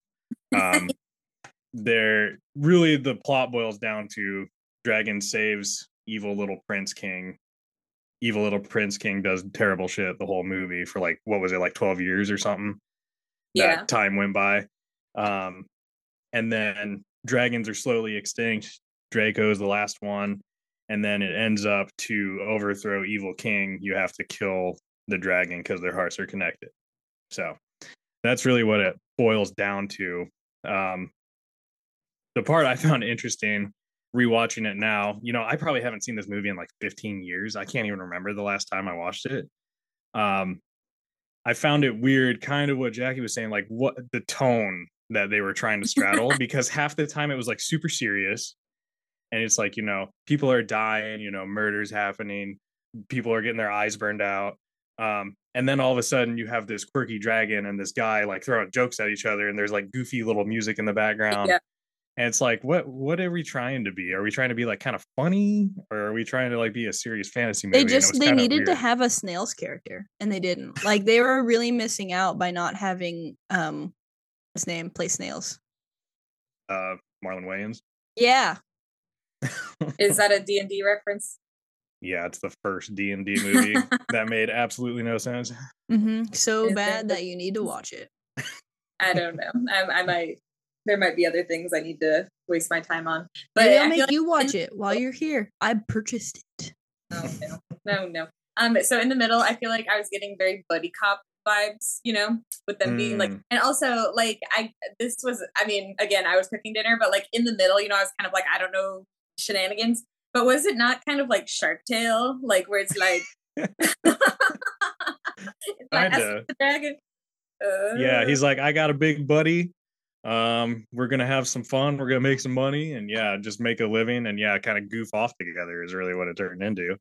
they're really, the plot boils down to Dragon saves evil little Prince King. Evil little Prince King does terrible shit the whole movie for like, what was it, like 12 years or something? That time went by. And then dragons are slowly extinct. Draco's the last one. And then it ends up to overthrow Evil King. You have to kill the dragon because their hearts are connected. So that's really what it boils down to. The part I found interesting rewatching it now, you know, I probably haven't seen this movie in like 15 years. I can't even remember the last time I watched it. I found it weird, kind of what Jackie was saying, like what the tone that they were trying to straddle, because half the time it was like super serious. And it's like, you know, people are dying, you know, murders happening, people are getting their eyes burned out. And then all of a sudden you have this quirky dragon and this guy like throwing jokes at each other, and there's like goofy little music in the background. And it's like, what are we trying to be? Are we trying to be like kind of funny, or are we trying to like be a serious fantasy movie? They needed to have a snails character, and they didn't. Like they were really missing out by not having his name play snails. Marlon Wayans. Yeah. Is that a D&D reference? Yeah, it's the first D&D movie that made absolutely no sense. So bad that you need to watch it. I don't know. I might. There might be other things I need to waste my time on. But maybe I'll make you watch it while you're here. I purchased it. No. So in the middle, I feel like I was getting very buddy cop vibes, you know, with them being like, and also like I mean, again, I was cooking dinner, but like in the middle, you know, I was kind of like, I don't know, shenanigans. But was it not kind of like Shark Tale, like where it's like, it's like the dragon. Yeah, he's like, I got a big buddy. We're gonna have some fun. We're gonna make some money, and yeah, just make a living, and yeah, kind of goof off together is really what it turned into.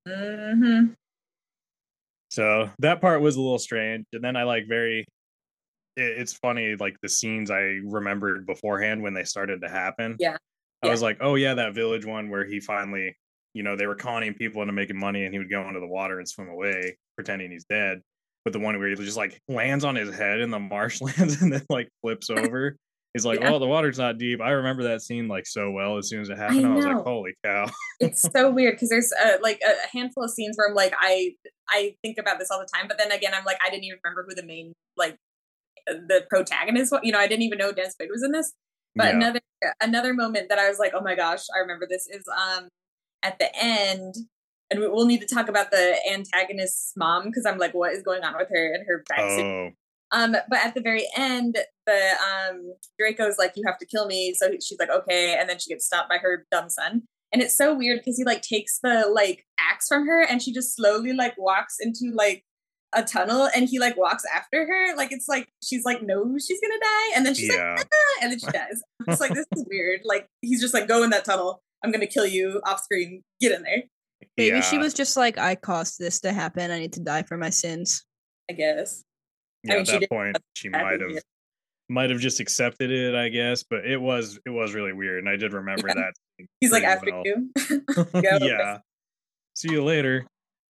So that part was a little strange, and then I like it's funny, like the scenes I remembered beforehand when they started to happen. I was like, oh yeah, that village one where he finally, you know, they were conning people into making money, and he would go into the water and swim away, pretending he's dead. But the one where he just like lands on his head in the marshlands and then like flips over. He's like, oh, the water's not deep. I remember that scene like so well as soon as it happened. I was like, holy cow. It's so weird because there's like a handful of scenes where I'm like, I think about this all the time. But then again, I'm like, I didn't even remember who the main, like the protagonist was. You know, I didn't even know Dennis Quaid was in this. But another moment that I was like, oh my gosh, I remember this is at the end. And we'll need to talk about the antagonist's mom because I'm like, what is going on with her and her backstory? But at the very end, the Draco's like, you have to kill me. So she's like, okay. And then she gets stopped by her dumb son. And it's so weird because he like takes the like axe from her and she just slowly like walks into like a tunnel and he like walks after her. Like it's like she's like knows she's gonna die. And then she's like, ah! And then she dies. It's like, this is weird. Like he's just like, go in that tunnel. I'm gonna kill you off screen. Get in there. Maybe she was just like, I caused this to happen. I need to die for my sins. I guess. Yeah, I mean, at that point, she might have just accepted it, I guess. But it was really weird, and I did remember that. He's like, after you. Yeah. See you later.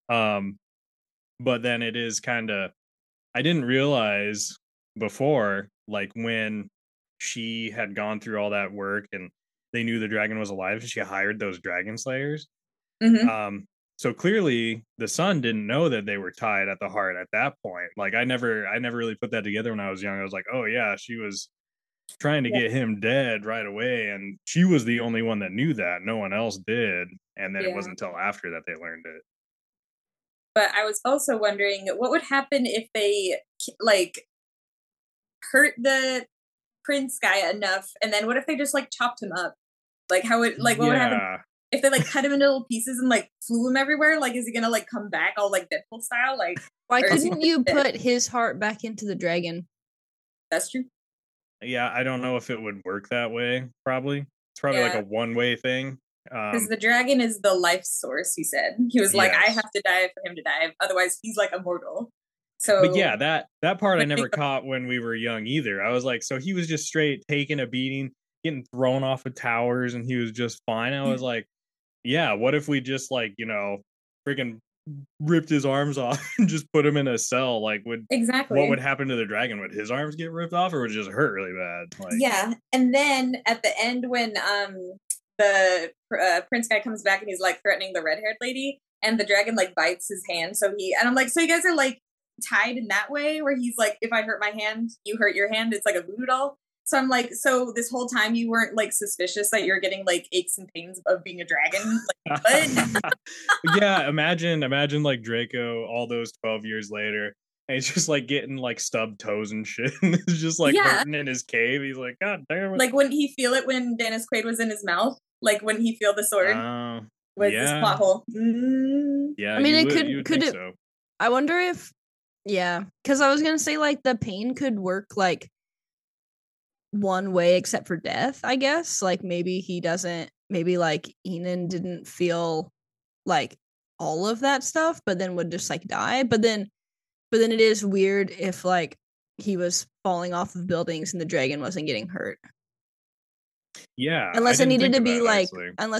But then it is kind of, I didn't realize before, like when she had gone through all that work and they knew the dragon was alive, she hired those dragon slayers. So clearly the son didn't know that they were tied at the heart at that point. Like I never really put that together when I was young. I was like, oh yeah, she was trying to get him dead right away, and she was the only one that knew that. No one else did. And then it wasn't until after that they learned it. But I was also wondering what would happen if they like hurt the prince guy enough, and then what if they just like chopped him up? Like how would what would happen if they like cut him into little pieces and like flew him everywhere? Like is he gonna like come back all like Deadpool style? Like Why couldn't you put his heart back into the dragon? That's true. Yeah, I don't know if it would work that way. Probably it's probably like a one-way thing. Because the dragon is the life source. He said he was like, I have to die for him to die. Otherwise, he's like immortal. So, but yeah, that part I never caught when we were young either. I was like, so he was just straight taking a beating, getting thrown off of towers, and he was just fine. I was like, yeah, what if we just like, you know, freaking ripped his arms off and just put him in a cell? Like, what would happen to the dragon? Would his arms get ripped off, or would it just hurt really bad? Like, yeah, and then at the end when the prince guy comes back and he's like threatening the red-haired lady, and the dragon like bites his hand. So I'm like, so you guys are like tied in that way where he's like, if I hurt my hand, you hurt your hand. It's like a voodoo doll. So I'm like, so this whole time you weren't like suspicious that you're getting like aches and pains of being a dragon? Like, what? Yeah, imagine like Draco all those 12 years later, and he's just like getting like stubbed toes and shit. And it's just like hurting in his cave. He's like, God damn it. Like, wouldn't he feel it when Dennis Quaid was in his mouth? Like when he feel the sword? Was this plot hole? Yeah, I mean, it could it, so. I wonder if, because I was gonna say like the pain could work like one way except for death, I guess. Like maybe like Enon didn't feel like all of that stuff, but then would just like die. But then it is weird if like he was falling off of buildings and the dragon wasn't getting hurt. Yeah. Unless it needed to be like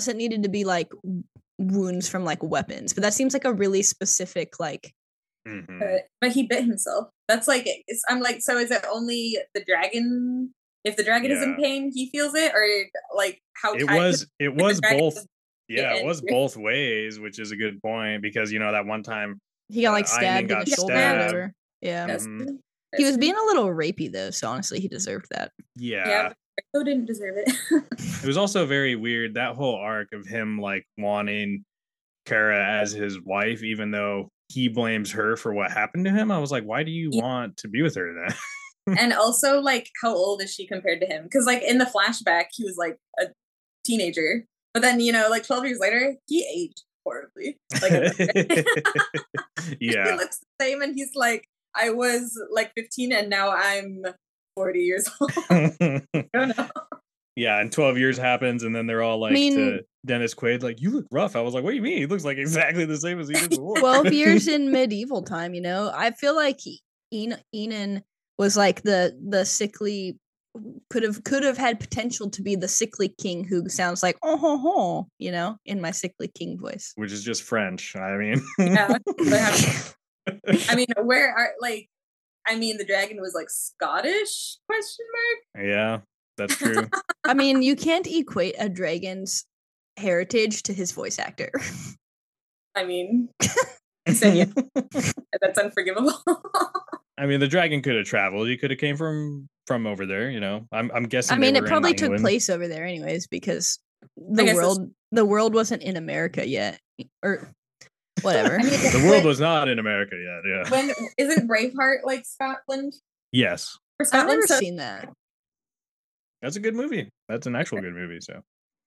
wounds from like weapons. But that seems like a really specific like but he bit himself. That's like I'm like, so is it only the dragon? If the dragon is in pain, he feels it, or like how it was both. Yeah, it was both ways, which is a good point because you know that one time he got like stabbed in the shoulder or whatever. Yeah, he was being a little rapey though, so honestly, he deserved that. Yeah, Draco didn't deserve it. It was also very weird that whole arc of him like wanting Kara as his wife, even though he blames her for what happened to him. I was like, why do you want to be with her then? And also, like, how old is she compared to him? Because, like, in the flashback, he was, like, a teenager. But then, you know, like, 12 years later, he aged horribly. Like, yeah. He looks the same, and he's like, I was, like, 15, and now I'm 40 years old. I don't know. Yeah, and 12 years happens, and then they're all like, to Dennis Quaid, like, you look rough. I was like, what do you mean? He looks like exactly the same as he did before. 12 years in medieval time, you know? I feel like Enon was like the sickly, could have had potential to be the sickly king who sounds like you know, in my sickly king voice, which is just French. I mean, yeah. I mean, where are like? I mean, the dragon was like Scottish? Question mark. Yeah, that's true. I mean, you can't equate a dragon's heritage to his voice actor. I mean, that's unforgivable. I mean, the dragon could have traveled. He could have came from over there. You know, I'm guessing. I mean, it probably took place over there, anyways, because the world wasn't in America yet, or whatever. I mean, the world was not in America yet. Yeah. When isn't Braveheart like Scotland? Yes. I've never seen that. That's a good movie. That's an actual good movie. So.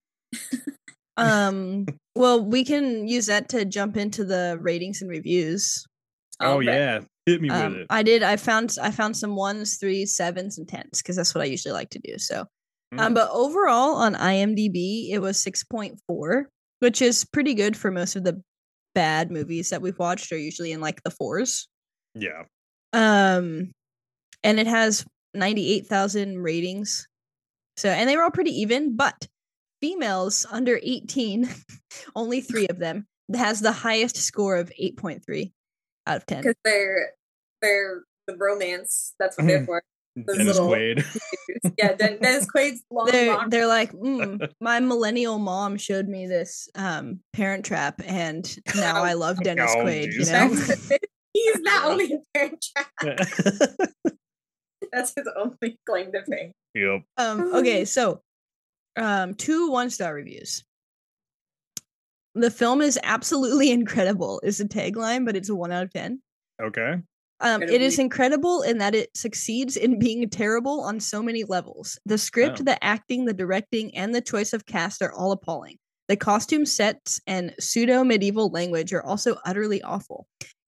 Well, we can use that to jump into the ratings and reviews. Oh yeah, hit me with it. I found some 1s, 3s, 7s, and 10s because that's what I usually like to do. So, but overall on IMDb it was 6.4, which is pretty good for most of the bad movies that we've watched. Are usually in like the 4s. Yeah. And it has 98,000 ratings. So, and they were all pretty even, but females under 18, only 3 of them, has the highest score of 8.3 out of 10. Because they're the bromance. That's what they're for. Dennis Quaid. Yeah, Dennis Quaid's long. They're like, my millennial mom showed me this Parent Trap, and now I love Dennis Quaid. You know, he's not only a Parent Trap. That's his only claim to fame. Yep. Okay, so 2 1-star reviews. The film is absolutely incredible is the tagline, but it's a 1 out of 10. Okay. It is incredible in that it succeeds in being terrible on so many levels. The script, the acting, the directing, and the choice of cast are all appalling. The costume sets and pseudo-medieval language are also utterly awful.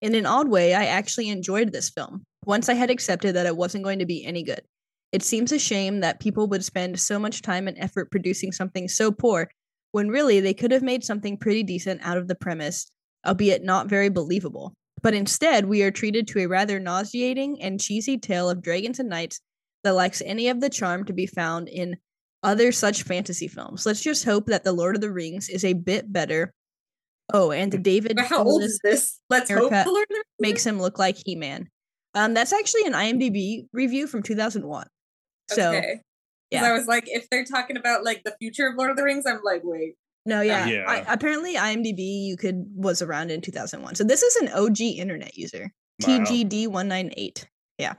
In an odd way, I actually enjoyed this film, once I had accepted that it wasn't going to be any good. It seems a shame that people would spend so much time and effort producing something so poor, when really they could have made something pretty decent out of the premise, albeit not very believable. But instead, we are treated to a rather nauseating and cheesy tale of dragons and knights that lacks any of the charm to be found in other such fantasy films. Let's just hope that The Lord of the Rings is a bit better. Oh, and David. But how old is this? Let's hope The Lord of the Rings makes him look like He-Man. That's actually an IMDb review from 2001. So, okay. Yeah. I was like, if they're talking about like the future of Lord of the Rings, I'm like, wait. No, yeah. Apparently, IMDb was around in 2001. So this is an OG internet user, wow. TGD198. Yeah.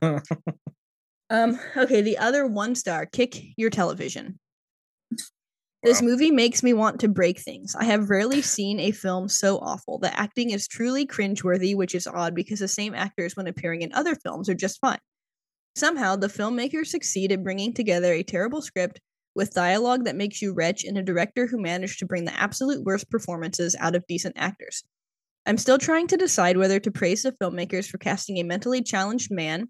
Okay, the other 1-star, Kick Your Television. Wow. This movie makes me want to break things. I have rarely seen a film so awful. The acting is truly cringeworthy, which is odd because the same actors, when appearing in other films, are just fine. Somehow, the filmmakers succeed at bringing together a terrible script with dialogue that makes you retch and a director who managed to bring the absolute worst performances out of decent actors. I'm still trying to decide whether to praise the filmmakers for casting a mentally challenged man.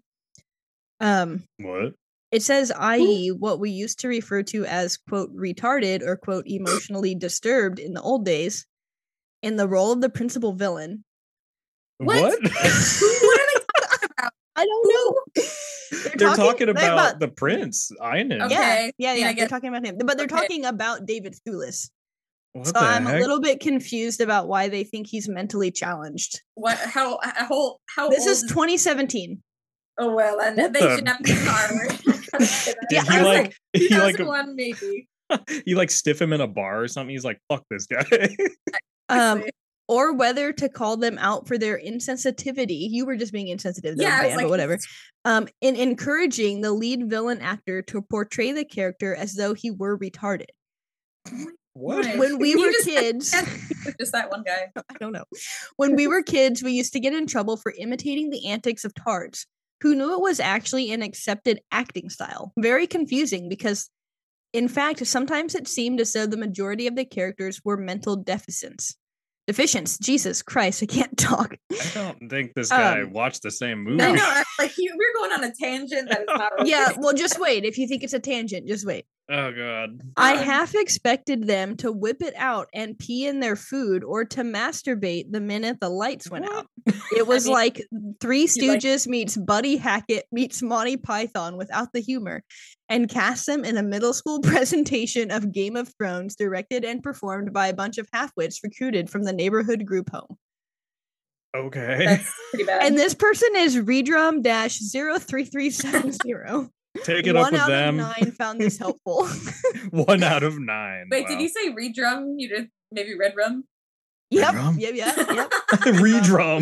What? It says, i.e., what we used to refer to as, quote, retarded or, quote, emotionally disturbed in the old days, in the role of the principal villain. What? What are they talking about? I don't know. They're talking about the prince, Einon. Okay. Yeah. They're talking about him. But they're talking about David Thewlis. So I'm a little bit confused about why they think he's mentally challenged. What? How this is 2017. Oh, well, and they should have been armored. Yeah, he like 2001 maybe. You like stiff him in a bar or something. He's like, fuck this guy. Or whether to call them out for their insensitivity. You were just being insensitive, yeah, but whatever. In encouraging the lead villain actor to portray the character as though he were retarded. What? When we were kids, just that one guy. I don't know. When we were kids, we used to get in trouble for imitating the antics of tards, who knew it was actually an accepted acting style. Very confusing because, in fact, sometimes it seemed as though the majority of the characters were mental deficients. Jesus Christ, I can't talk. I don't think this guy watched the same movie. I know, like we're going on a tangent that is not okay. Yeah, well, just wait. If you think it's a tangent, just wait. Oh, God. I half expected them to whip it out and pee in their food or to masturbate the minute the lights went out. It was like Three Stooges meets Buddy Hackett meets Monty Python without the humor, and cast them in a middle school presentation of Game of Thrones directed and performed by a bunch of halfwits recruited from the neighborhood group home. Okay. That's pretty bad. And this person is Redrum-03370. Take it up with them. 1 out of 9 found this helpful. 1 out of 9. Wait, did you say redrum? You did maybe red rum? Yep. Red-rum? Yep. Redrum.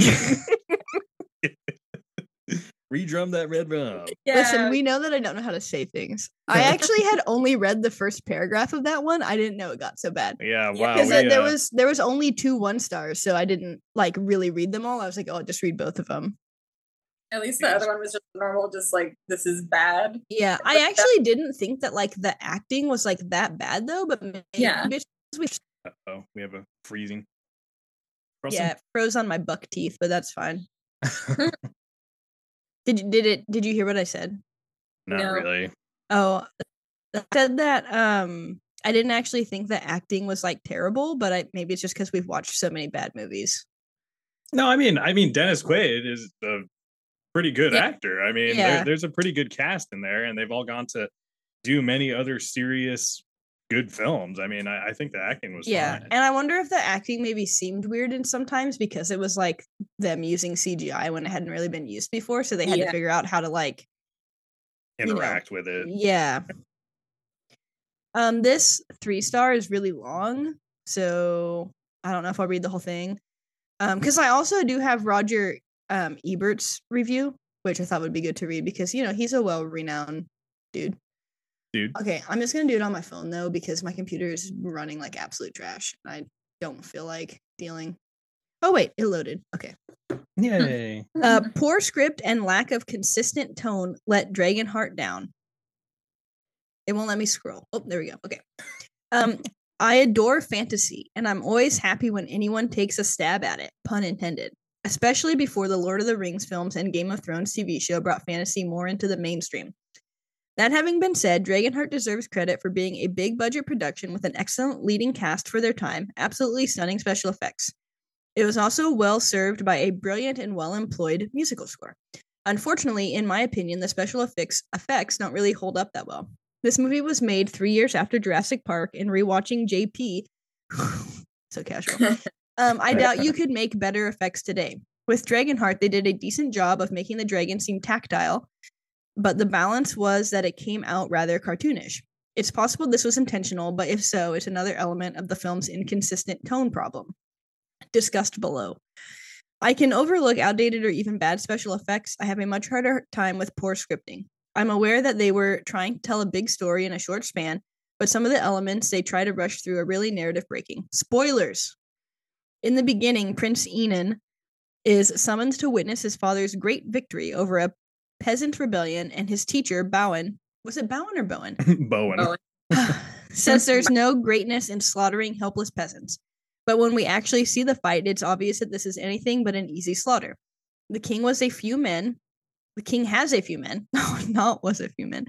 Redrum that red rum. Yeah. Listen, we know that I don't know how to say things. I actually had only read the first paragraph of that one. I didn't know it got so bad. Yeah, wow. Because there was only 2 1-stars, so I didn't like really read them all. I was like, oh, I'll just read both of them. At least the other one was just normal, just like, this is bad. Yeah, I actually didn't think that like the acting was like that bad though, but maybe we have a freezing. Yeah, it froze on my buck teeth, but that's fine. Did you hear what I said? Not really. Oh, I said that I didn't actually think the acting was like terrible, but maybe it's just because we've watched so many bad movies. No, I mean Dennis Quaid is a pretty good actor. I mean, there's a pretty good cast in there, and they've all gone to do many other serious good films. I mean, I think the acting was fine. And I wonder if the acting maybe seemed weird in sometimes because it was like them using CGI when it hadn't really been used before, so they had to figure out how to like interact with it. Yeah. This 3-star is really long, so I don't know if I'll read the whole thing. Because I also do have Roger Ebert's review, which I thought would be good to read because he's a well-renowned dude. Okay, I'm just gonna do it on my phone though because my computer is running like absolute trash. I don't feel like dealing. Oh wait, it loaded. Okay. Yay. Poor script and lack of consistent tone let Dragonheart down. It won't let me scroll. Oh, there we go. Okay. I adore fantasy, and I'm always happy when anyone takes a stab at it. Pun intended. especially before the Lord of the Rings films and Game of Thrones TV show brought fantasy more into the mainstream. That having been said, Dragonheart deserves credit for being a big budget production with an excellent leading cast for their time, absolutely stunning special effects. It was also well served by a brilliant and well employed musical score. Unfortunately, in my opinion, the special effects don't really hold up that well. This movie was made 3 years after Jurassic Park, and rewatching JP, so casual, I doubt you could make better effects today. With Dragonheart, they did a decent job of making the dragon seem tactile, but the balance was that it came out rather cartoonish. It's possible this was intentional, but if so, it's another element of the film's inconsistent tone problem. Discussed below. I can overlook outdated or even bad special effects. I have a much harder time with poor scripting. I'm aware that they were trying to tell a big story in a short span, but some of the elements they try to rush through are really narrative breaking. Spoilers! In the beginning, Prince Enon is summoned to witness his father's great victory over a peasant rebellion, and his teacher, Bowen, was it Bowen or Bowen? Bowen. Says there's no greatness in slaughtering helpless peasants. But when we actually see the fight, it's obvious that this is anything but an easy slaughter. The king was a few men. The king has a few men. No, not was a few men.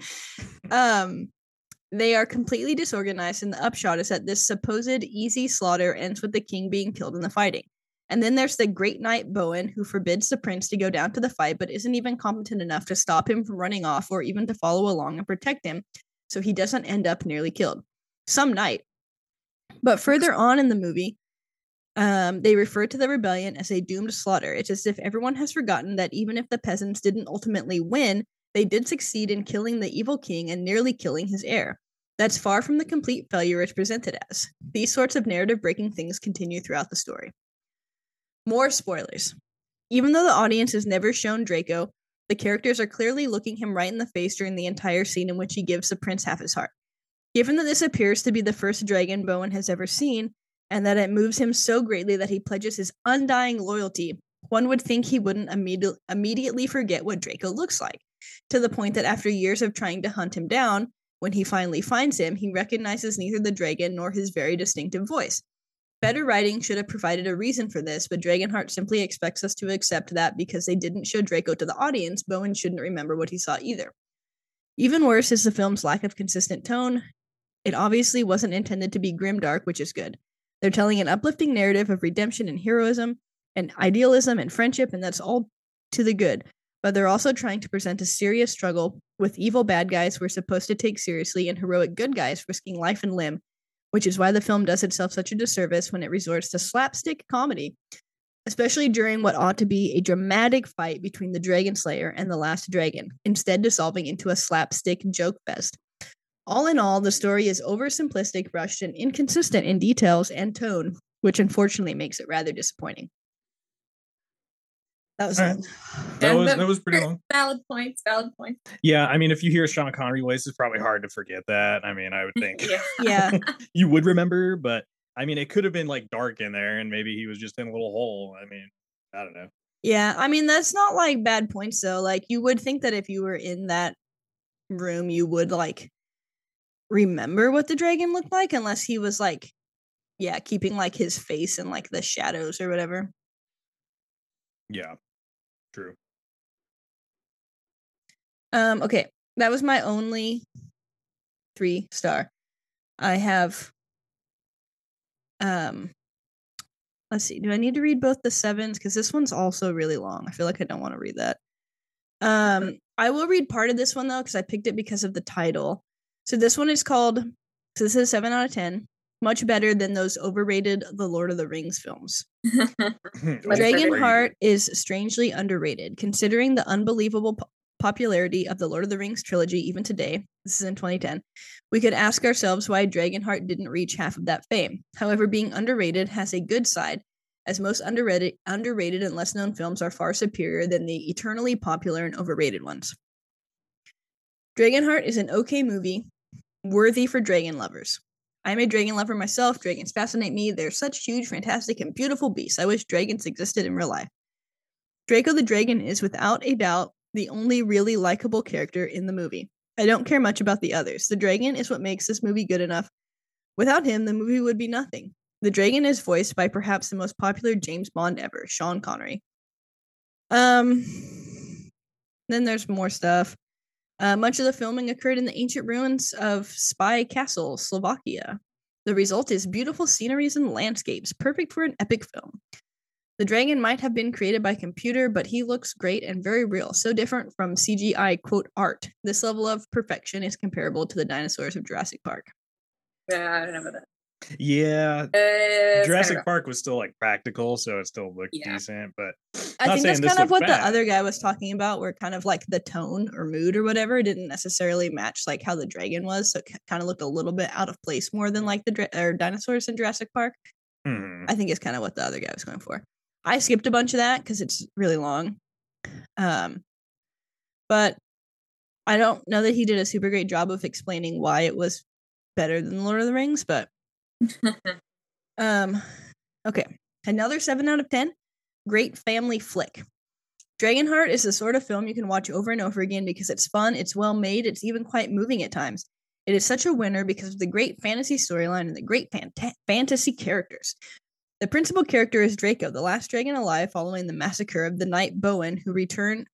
They are completely disorganized, and the upshot is that this supposed easy slaughter ends with the king being killed in the fighting. And then there's the great knight Bowen, who forbids the prince to go down to the fight, but isn't even competent enough to stop him from running off or even to follow along and protect him, so he doesn't end up nearly killed. Some knight. But further on in the movie, they refer to the rebellion as a doomed slaughter. It's as if everyone has forgotten that even if the peasants didn't ultimately win, they did succeed in killing the evil king and nearly killing his heir. That's far from the complete failure it's presented as. These sorts of narrative-breaking things continue throughout the story. More spoilers. Even though the audience is never shown Draco, the characters are clearly looking him right in the face during the entire scene in which he gives the prince half his heart. Given that this appears to be the first dragon Bowen has ever seen, and that it moves him so greatly that he pledges his undying loyalty, one would think he wouldn't immediately forget what Draco looks like, to the point that after years of trying to hunt him down, when he finally finds him, he recognizes neither the dragon nor his very distinctive voice. Better writing should have provided a reason for this, but Dragonheart simply expects us to accept that because they didn't show Draco to the audience, Bowen shouldn't remember what he saw either. Even worse is the film's lack of consistent tone. It obviously wasn't intended to be grimdark, which is good. They're telling an uplifting narrative of redemption and heroism and idealism and friendship, and that's all to the good. But they're also trying to present a serious struggle with evil bad guys we're supposed to take seriously and heroic good guys risking life and limb, which is why the film does itself such a disservice when it resorts to slapstick comedy, especially during what ought to be a dramatic fight between the Dragon Slayer and the Last Dragon, instead dissolving into a slapstick joke fest. All in all, the story is oversimplistic, rushed, and inconsistent in details and tone, which unfortunately makes it rather disappointing. That was right. That was pretty long. Valid points. Yeah, I mean, if you hear Sean Connery voice, it's probably hard to forget that. I mean, I would think yeah. You would remember, but I mean, it could have been like dark in there, and maybe he was just in a little hole. I mean, I don't know. Yeah, I mean, that's not like bad points though. Like, you would think that if you were in that room, you would like remember what the dragon looked like, unless he was like, yeah, keeping like his face in like the shadows or whatever. Yeah, true. Okay, that was my only 3-star. I have let's see, do I need to read both the 7s? Because this one's also really long. I feel like I don't want to read that. I will read part of this one though, because I picked it because of the title. So this one is called, so this is 7 out of 10. Much better than those overrated The Lord of the Rings films. Dragonheart is strangely underrated, considering the unbelievable popularity of the Lord of the Rings trilogy even today. This is in 2010. We could ask ourselves why Dragonheart didn't reach half of that fame. However, being underrated has a good side, as most underrated and less known films are far superior than the eternally popular and overrated ones. Dragonheart is an okay movie, worthy for dragon lovers. I'm a dragon lover myself. Dragons fascinate me. They're such huge, fantastic, and beautiful beasts. I wish dragons existed in real life. Draco the Dragon is without a doubt the only really likable character in the movie. I don't care much about the others. The dragon is what makes this movie good enough. Without him, the movie would be nothing. The dragon is voiced by perhaps the most popular James Bond ever, Sean Connery. Then there's more stuff. Much of the filming occurred in the ancient ruins of Spy Castle, Slovakia. The result is beautiful sceneries and landscapes, perfect for an epic film. The dragon might have been created by computer, but he looks great and very real, so different from CGI, quote, art. This level of perfection is comparable to the dinosaurs of Jurassic Park. Yeah, I don't know about that. Yeah, Jurassic Park was still like practical, so it still looked decent. But I think that's kind of what the other guy was talking about, where kind of like the tone or mood or whatever didn't necessarily match like how the dragon was, so it kind of looked a little bit out of place more than like the dinosaurs in Jurassic Park. I think it's kind of what the other guy was going for. I skipped a bunch of that because it's really long, but I don't know that he did a super great job of explaining why it was better than Lord of the Rings, but okay, another 7 out of 10. Great family flick. Dragonheart is the sort of film you can watch over and over again because it's fun, it's well made, it's even quite moving at times. It is such a winner because of the great fantasy storyline and the great fantasy characters. The principal character is Draco, the last dragon alive following the massacre of the knight Bowen, who turned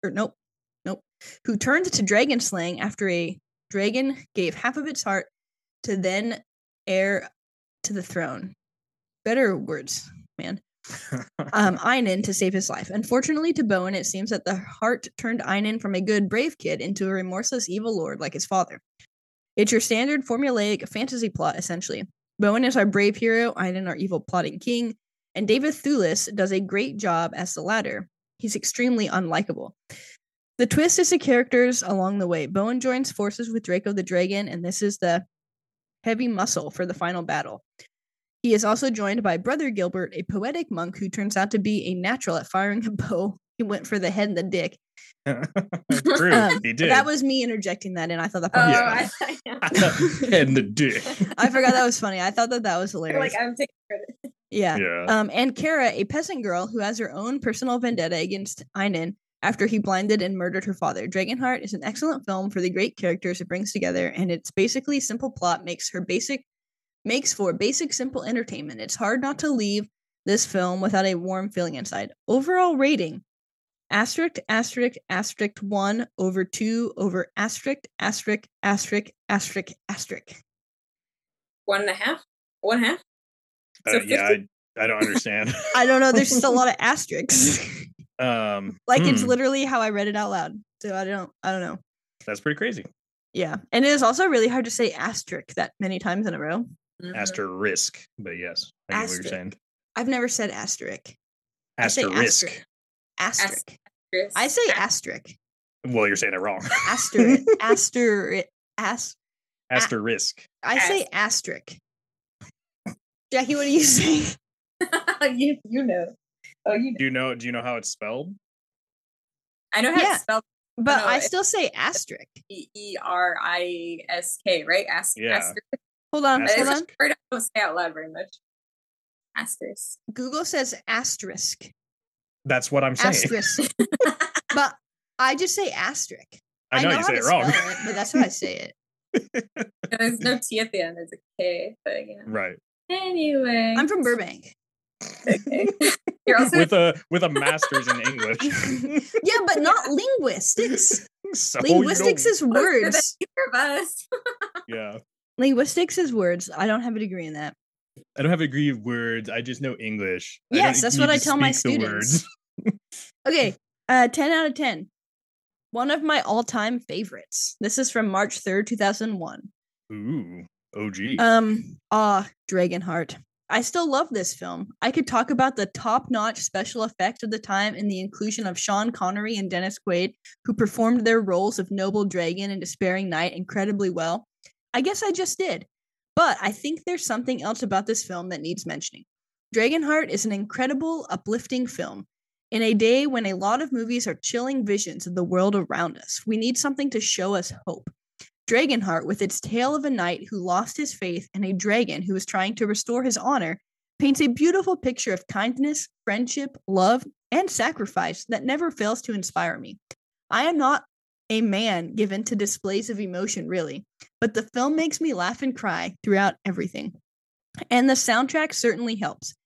to dragon slaying after a dragon gave half of its heart to then heir to the throne. Better words, man. Einan to save his life. Unfortunately to Bowen, it seems that the heart turned Einan from a good, brave kid into a remorseless evil lord like his father. It's your standard formulaic fantasy plot, essentially. Bowen is our brave hero, Einan our evil plotting king, and David Thewlis does a great job as the latter. He's extremely unlikable. The twist is the characters along the way. Bowen joins forces with Draco the Dragon, and this is the heavy muscle for the final battle. He is also joined by Brother Gilbert, a poetic monk who turns out to be a natural at firing a bow. He went for the head and the dick. True, he did. That was me interjecting that in. I thought that part was funny. Head and the dick. I forgot that was funny. I thought that was hilarious. Like, I'm taking credit. Yeah. And Kara, a peasant girl who has her own personal vendetta against Einan after he blinded and murdered her father. Dragonheart is an excellent film for the great characters it brings together, and its basically simple plot makes for basic simple entertainment. It's hard not to leave this film without a warm feeling inside. Overall rating: asterisk 1 over 2 over asterisk 1.5. 1/2. So I don't understand. I don't know. There's just a lot of asterisks. It's literally how I read it out loud. So I don't know. That's pretty crazy. Yeah, and it is also really hard to say asterisk that many times in a row. Asterisk, but yes, I know what you're saying. I've never said asterisk. Asterisk. Asterisk. I say asterisk. Well, you're saying it wrong. Asterisk. I say asterisk. Jackie, what do you say? you know. Oh, you know. Do you know how it's spelled? I know how it's spelled. But I still say asterisk. ERISK, right? Asterisk. Hold on. I don't say out loud very much. Asterisk. Google says asterisk. That's what I'm saying. Asterisk. But I just say asterisk. I know you say it wrong. But that's how I say it. There's no T at the end. There's a K. But right. Anyway. I'm from Burbank. Okay. You're also with a master's in English. Yeah, but not linguistics. So linguistics is words. Yeah. Linguistics is words. I don't have a degree in that. I don't have a degree of words. I just know English. Yes, that's what I tell my students. Okay, 10 out of 10. One of my all-time favorites. This is from March 3rd, 2001. Ooh, OG. Dragonheart. I still love this film. I could talk about the top-notch special effects of the time and the inclusion of Sean Connery and Dennis Quaid, who performed their roles of Noble Dragon and Despairing Knight incredibly well. I guess I just did. But I think there's something else about this film that needs mentioning. Dragonheart is an incredible, uplifting film. In a day when a lot of movies are chilling visions of the world around us, we need something to show us hope. Dragonheart, with its tale of a knight who lost his faith and a dragon who is trying to restore his honor, paints a beautiful picture of kindness, friendship, love, and sacrifice that never fails to inspire me. I am not a man given to displays of emotion, really, but the film makes me laugh and cry throughout everything. And the soundtrack certainly helps.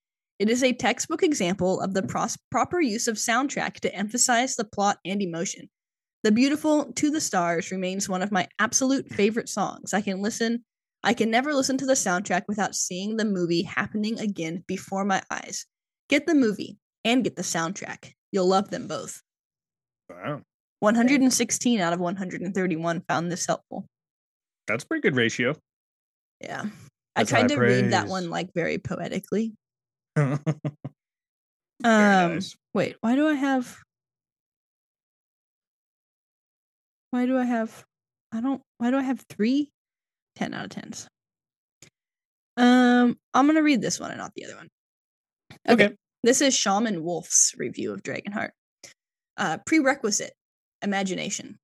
It is a textbook example of the proper use of soundtrack to emphasize the plot and emotion. The beautiful To the Stars remains one of my absolute favorite songs. I can never listen to the soundtrack without seeing the movie happening again before my eyes. Get the movie and get the soundtrack. You'll love them both. Wow. 116 out of 131 found this helpful. That's a pretty good ratio. Yeah. That's I tried to praise. read that one like very poetically. Nice. Wait, why do I have 3 10 out of 10s? I'm gonna read this one and not the other one. Okay. This is Shaman Wolf's review of Dragonheart. Prerequisite: imagination.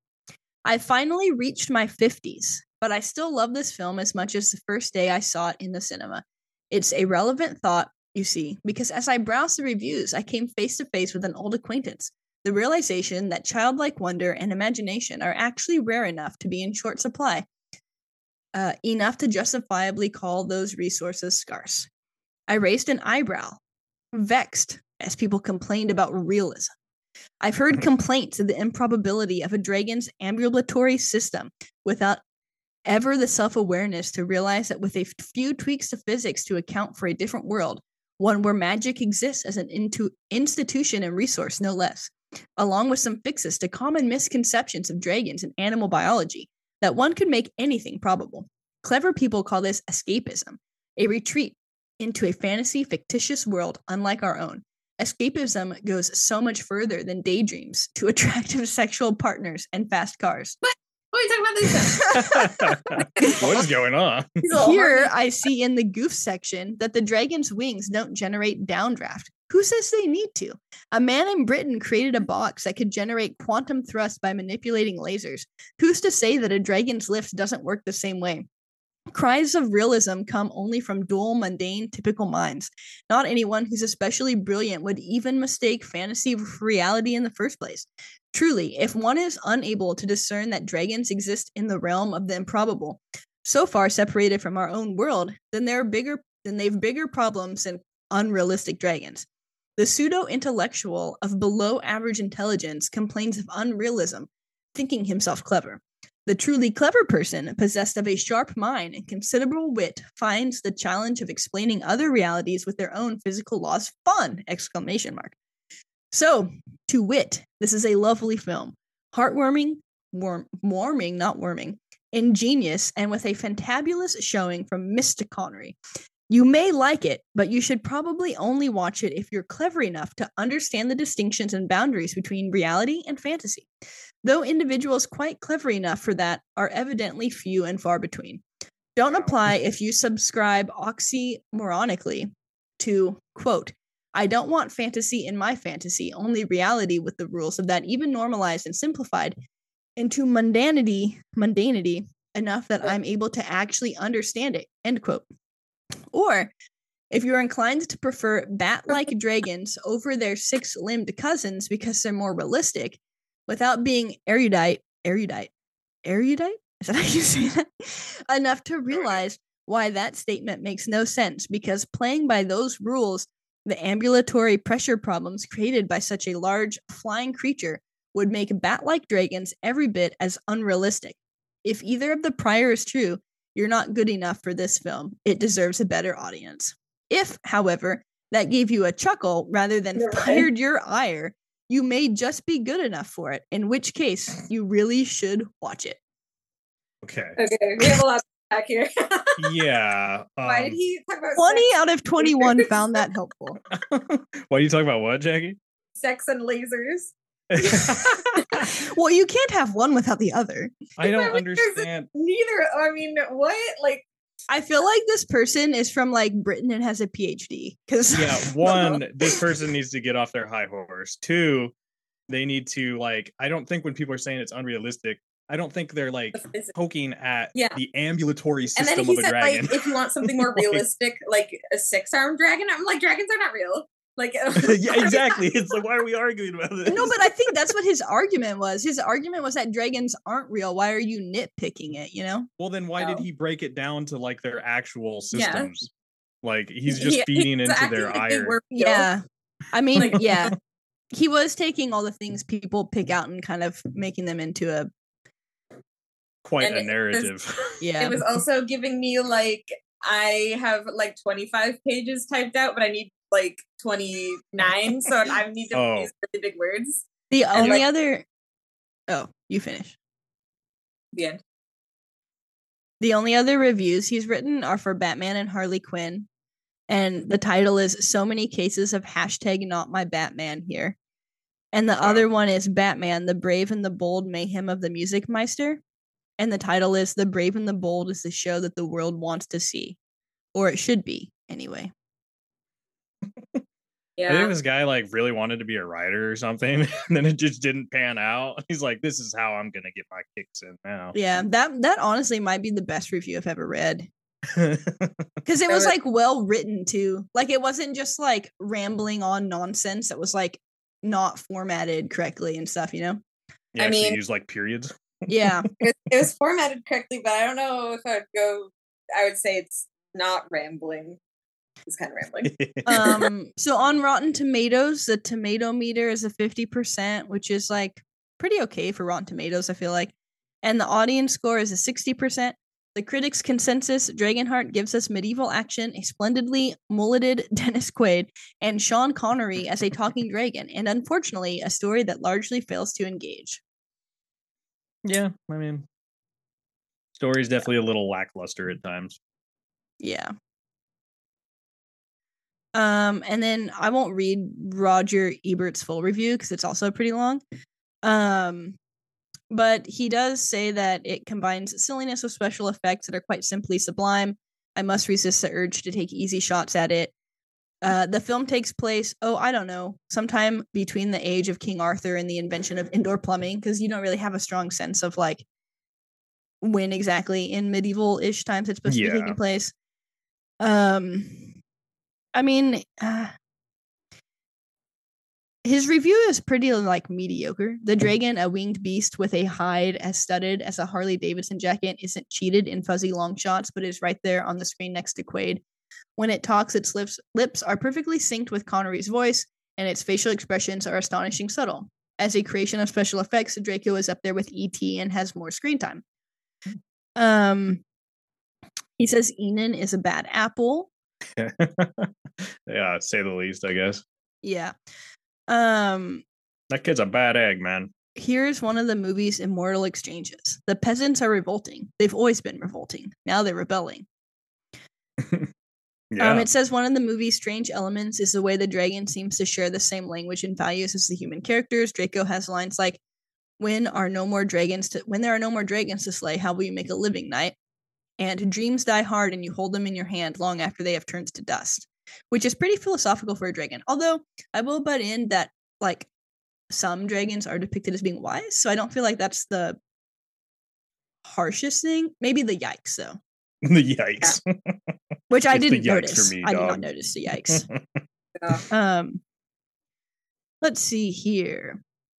I finally reached my 50s, but I still love this film as much as the first day I saw it in the cinema. It's a relevant thought, you see, because as I browsed the reviews, I came face to face with an old acquaintance. The realization that childlike wonder and imagination are actually rare enough to be in short supply, enough to justifiably call those resources scarce. I raised an eyebrow, vexed, as people complained about realism. I've heard complaints of the improbability of a dragon's ambulatory system without ever the self-awareness to realize that with a few tweaks to physics to account for a different world, one where magic exists as an institution and resource, no less, along with some fixes to common misconceptions of dragons and animal biology, that one could make anything probable. Clever people call this escapism, a retreat into a fantasy fictitious world unlike our own. Escapism goes so much further than daydreams to attractive sexual partners and fast cars. What are you talking about this? What is going on? Here I see in the goof section that the dragon's wings don't generate downdraft. Who says they need to? A man in Britain created a box that could generate quantum thrust by manipulating lasers. Who's to say that a dragon's lift doesn't work the same way? Cries of realism come only from dull, mundane, typical minds. Not anyone who's especially brilliant would even mistake fantasy for reality in the first place. Truly, if one is unable to discern that dragons exist in the realm of the improbable, so far separated from our own world, then they've bigger problems than unrealistic dragons. The pseudo-intellectual of below-average intelligence complains of unrealism, thinking himself clever. The truly clever person, possessed of a sharp mind and considerable wit, finds the challenge of explaining other realities with their own physical laws fun! ! So, to wit, this is a lovely film. Heartwarming, warming, not worming, ingenious, and with a fantabulous showing from Mr. Connery. You may like it, but you should probably only watch it if you're clever enough to understand the distinctions and boundaries between reality and fantasy. Though individuals quite clever enough for that are evidently few and far between. Don't apply if you subscribe oxymoronically to, quote, I don't want fantasy in my fantasy, only reality with the rules of that even normalized and simplified into mundanity enough that I'm able to actually understand it, end quote. Or, if you're inclined to prefer bat-like dragons over their six-limbed cousins because they're more realistic, without being erudite? Is that how you say that? Enough to realize why that statement makes no sense, because playing by those rules, the ambulatory pressure problems created by such a large flying creature would make bat-like dragons every bit as unrealistic. If either of the prior is true, you're not good enough for this film. It deserves a better audience. If, however, that gave you a chuckle rather than fired your ire, you may just be good enough for it, in which case you really should watch it. Okay, we have a lot back here. Yeah. Why did he talk about 20 sex? out of 21 found that helpful. Why are you talking about what, Jackie? Sex and lasers. Well, you can't have one without the other. I don't understand. Neither. I mean, what? Like, I feel like this person is from like Britain and has a PhD. Because Yeah, one, this person needs to get off their high horse. Two, they need to I don't think when people are saying it's unrealistic, I don't think they're poking at the ambulatory system and then he of a said, dragon. if you want something more realistic, like a 6-armed dragon, I'm like, dragons are not real. Yeah, exactly. It's like, why are we arguing about this? No, but I think that's what his argument was. His argument was that dragons aren't real. Why are you nitpicking it, Well, then why did he break it down to their actual systems? Like he's just feeding into their ire. Yeah. I mean, yeah. He was taking all the things people pick out and kind of making them into a narrative. It was also giving me like, I have like 25 pages typed out, but I need like 29, so I need to use really big words. The only other... Oh, you finish. The end. The only other reviews he's written are for Batman and Harley Quinn, and the title is "So Many Cases of #Not My Batman Here," and the other one is Batman: The Brave and the Bold Mayhem of the Music Meister, and the title is "The Brave and the Bold is the show that the world wants to see, or it should be anyway." Yeah. I think this guy like really wanted to be a writer or something, and then it just didn't pan out. He's like, "This is how I'm gonna get my kicks in now." Yeah, that honestly might be the best review I've ever read. Because it was like well written too. Like it wasn't just like rambling on nonsense. It was like not formatted correctly and stuff, you know? Yeah, I mean, use like periods. Yeah. It was formatted correctly, but I don't know if I would say it's not rambling. It's kind of rambling. So on Rotten Tomatoes, the tomato meter is a 50%, which is like pretty okay for Rotten Tomatoes, I feel like. And the audience score is a 60%. The critics' consensus, Dragonheart gives us medieval action, a splendidly mulleted Dennis Quaid, and Sean Connery as a talking dragon, and unfortunately, a story that largely fails to engage. Yeah, I mean, story's definitely a little lackluster at times. Yeah. And then I won't read Roger Ebert's full review because it's also pretty long. But he does say that it combines silliness with special effects that are quite simply sublime. I must resist the urge to take easy shots at it. The film takes place, I don't know, sometime between the age of King Arthur and the invention of indoor plumbing, because you don't really have a strong sense of like when exactly in medieval-ish times it's supposed to be taking place. I mean, his review is pretty like mediocre. The dragon, a winged beast with a hide as studded as a Harley Davidson jacket, isn't cheated in fuzzy long shots, but is right there on the screen next to Quaid. When it talks, its lips are perfectly synced with Connery's voice, and its facial expressions are astonishing subtle. As a creation of special effects, Draco is up there with E.T. and has more screen time. He says Enon is a bad apple. Yeah, say the least, I guess. Yeah. That kid's a bad egg, man. Here's one of the movie's immortal exchanges. The peasants are revolting. They've always been revolting. Now they're rebelling. Yeah. It says one of the movie's strange elements is the way the dragon seems to share the same language and values as the human characters. Draco has lines like, when there are no more dragons to slay, how will you make a living, knight? And dreams die hard and you hold them in your hand long after they have turned to dust, which is pretty philosophical for a dragon. Although I will butt in that like some dragons are depicted as being wise, so I don't feel like that's the harshest thing. Maybe the yikes though. The yikes. Yeah. Which I didn't notice. I did not notice the yikes. Let's see here.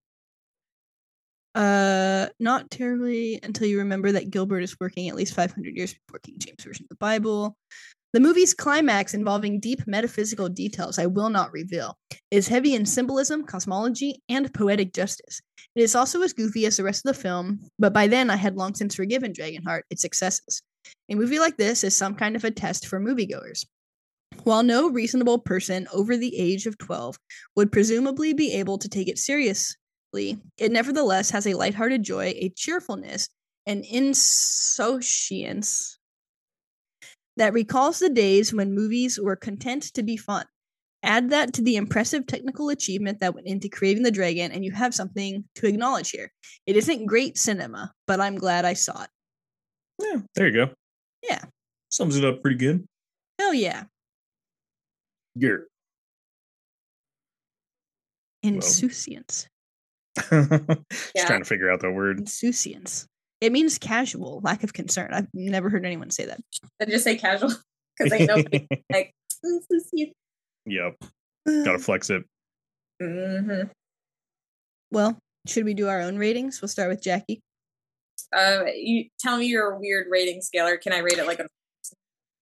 Not terribly until you remember that Gilbert is working at least 500 years before King James Version of the Bible. The movie's climax, involving deep metaphysical details I will not reveal, is heavy in symbolism, cosmology, and poetic justice. It is also as goofy as the rest of the film, but by then I had long since forgiven Dragonheart its excesses. A movie like this is some kind of a test for moviegoers. While no reasonable person over the age of 12 would presumably be able to take it seriously, it nevertheless has a lighthearted joy, a cheerfulness, an insouciance that recalls the days when movies were content to be fun. Add that to the impressive technical achievement that went into creating the dragon, and you have something to acknowledge here. It isn't great cinema, but I'm glad I saw it. Yeah, there you go. Yeah. Sums it up pretty good. Hell yeah. Yeah. Insouciance. Just trying to figure out the word. Insouciance. It means casual, lack of concern. I've never heard anyone say that. I just say casual because I know like insouciance. Yep. Gotta flex it. Mm-hmm. Well, should we do our own ratings? We'll start with Jackie. You tell me your weird rating scale, or can I rate it like a...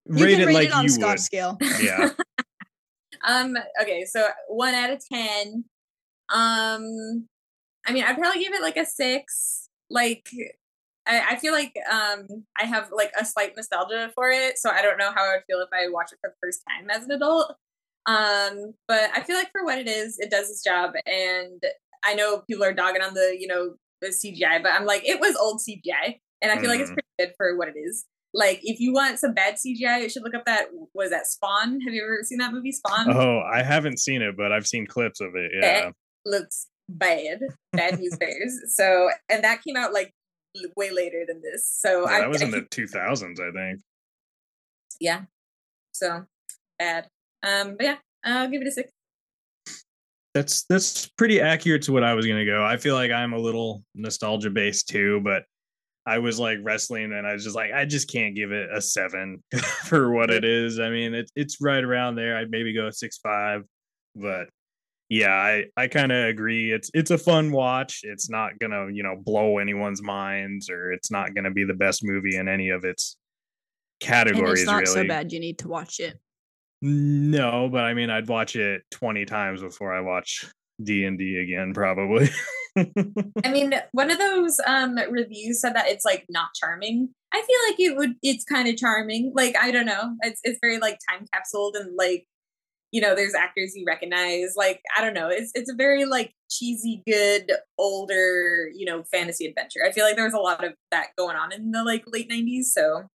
You rate can it rate like it on you Scott's would. scale. Yeah. Okay, so 1 out of 10. I mean, I'd probably give it like a 6. Like, I feel like I have like a slight nostalgia for it, so I don't know how I would feel if I watch it for the first time as an adult. But I feel like for what it is, it does its job, and I know people are dogging on the the CGI, but I'm like, it was old CGI, and I feel like it's pretty good for what it is. Like, if you want some bad CGI, you should look up that Spawn? Have you ever seen that movie, Spawn? Oh, I haven't seen it, but I've seen clips of it. Yeah. That looks bad. Bad news bears. So, and that came out like way later than this. So that was in the 2000s, I think. Yeah. So bad. But yeah, I'll give it a 6. That's pretty accurate to what I was gonna go. I feel like I'm a little nostalgia based too, but I was like wrestling and I was just like, I just can't give it a 7 for what it is. I mean, it's right around there. I'd maybe go 6.5, but yeah, I kind of agree. It's a fun watch. It's not gonna, blow anyone's minds, or it's not gonna be the best movie in any of its categories. And it's not really. so bad you need to watch it. No, but I mean, I'd watch it 20 times before I watch D&D again, probably. I mean, one of those reviews said that it's like not charming. I feel like it's kind of charming. Like, I don't know. It's very like time capsuled, and like, there's actors you recognize. Like, I don't know. It's a very like cheesy, good, older, fantasy adventure. I feel like there was a lot of that going on in the like late 90s. So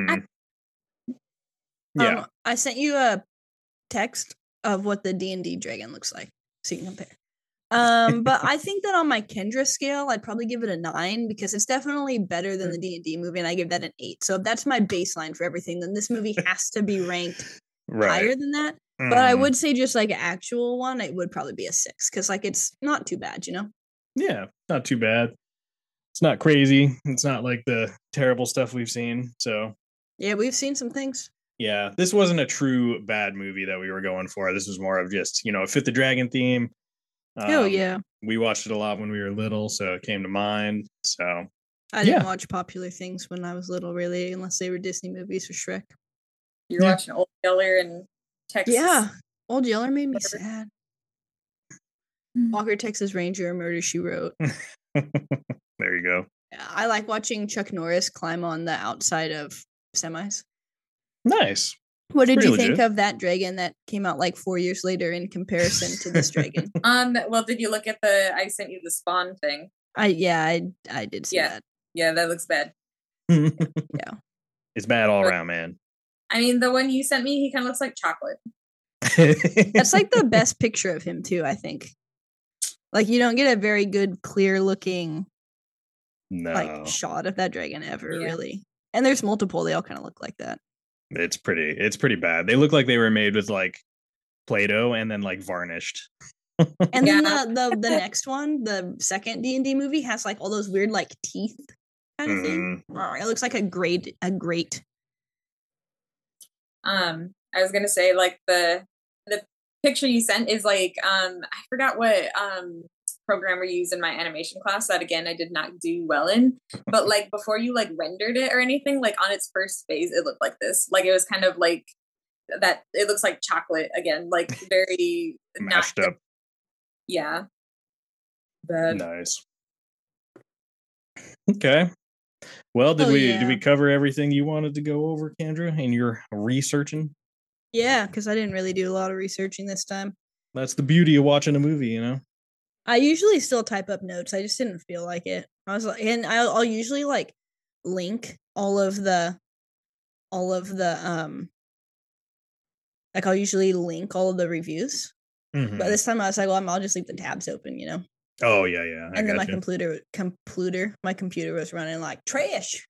yeah. I sent you a text of what the D&D dragon looks like, so you can compare. But I think that on my Kendra scale, I'd probably give it a 9 because it's definitely better than the D&D movie, and I give that an 8. So if that's my baseline for everything, then this movie has to be ranked higher than that. But I would say just like an actual one, it would probably be a 6 because like it's not too bad, Yeah, not too bad. It's not crazy. It's not like the terrible stuff we've seen. So yeah, we've seen some things. Yeah, this wasn't a true bad movie that we were going for. This was more of just, it fit the dragon theme. Oh yeah, we watched it a lot when we were little, so it came to mind. So I didn't watch popular things when I was little, really, unless they were Disney movies or Shrek. You're watching Old Yeller and Texas. Yeah, Old Yeller made me sad. Walker, Texas Ranger, Murder, She Wrote. There you go. I like watching Chuck Norris climb on the outside of semis. Nice. What did you think of that dragon that came out like 4 years later in comparison to this dragon? Well, did you look at I sent you the Spawn thing? I did see that. Yeah, that looks bad. Yeah. It's bad all around, man. I mean, the one you sent me, he kind of looks like chocolate. That's like the best picture of him too, I think. Like, you don't get a very good, clear looking like shot of that dragon ever, really. And there's multiple, they all kind of look like that. It's pretty bad. They look like they were made with like Play-Doh and then like varnished. And then the next one, the second D&D movie, has like all those weird like teeth kind of thing. It looks like a grate. I was gonna say, like, the picture you sent is like I forgot what program we used in my animation class that, again, I did not do well in, but like before you like rendered it or anything, like on its first phase it looked like this. Like, it was kind of like that. It looks like chocolate again, like very mashed up. Yeah. But nice. Okay. Well, did we cover everything you wanted to go over, Kendra, in your researching? Yeah, because I didn't really do a lot of researching this time. That's the beauty of watching a movie, I usually still type up notes. I just didn't feel like it. I was like, and I'll usually like link all of the like I'll usually link all of the reviews. Mm-hmm. But this time I was like, well, I'll just leave the tabs open, Oh yeah. And then my computer was running like trash.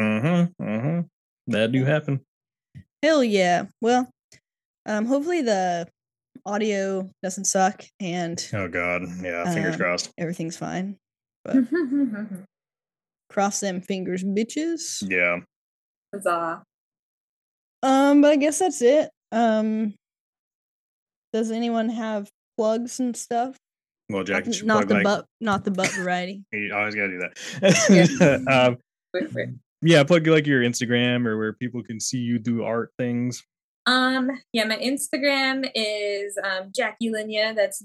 That do happen. Hell yeah. Well, hopefully the audio doesn't suck and oh god, yeah, fingers crossed. Everything's fine. But cross them fingers, bitches. Yeah. Huzzah. But I guess that's it. Does anyone have plugs and stuff? Well, Jack, not the butt variety. You always gotta do that. Yeah, plug like your Instagram or where people can see you do art things. Yeah, my Instagram is Jackie Linya. That's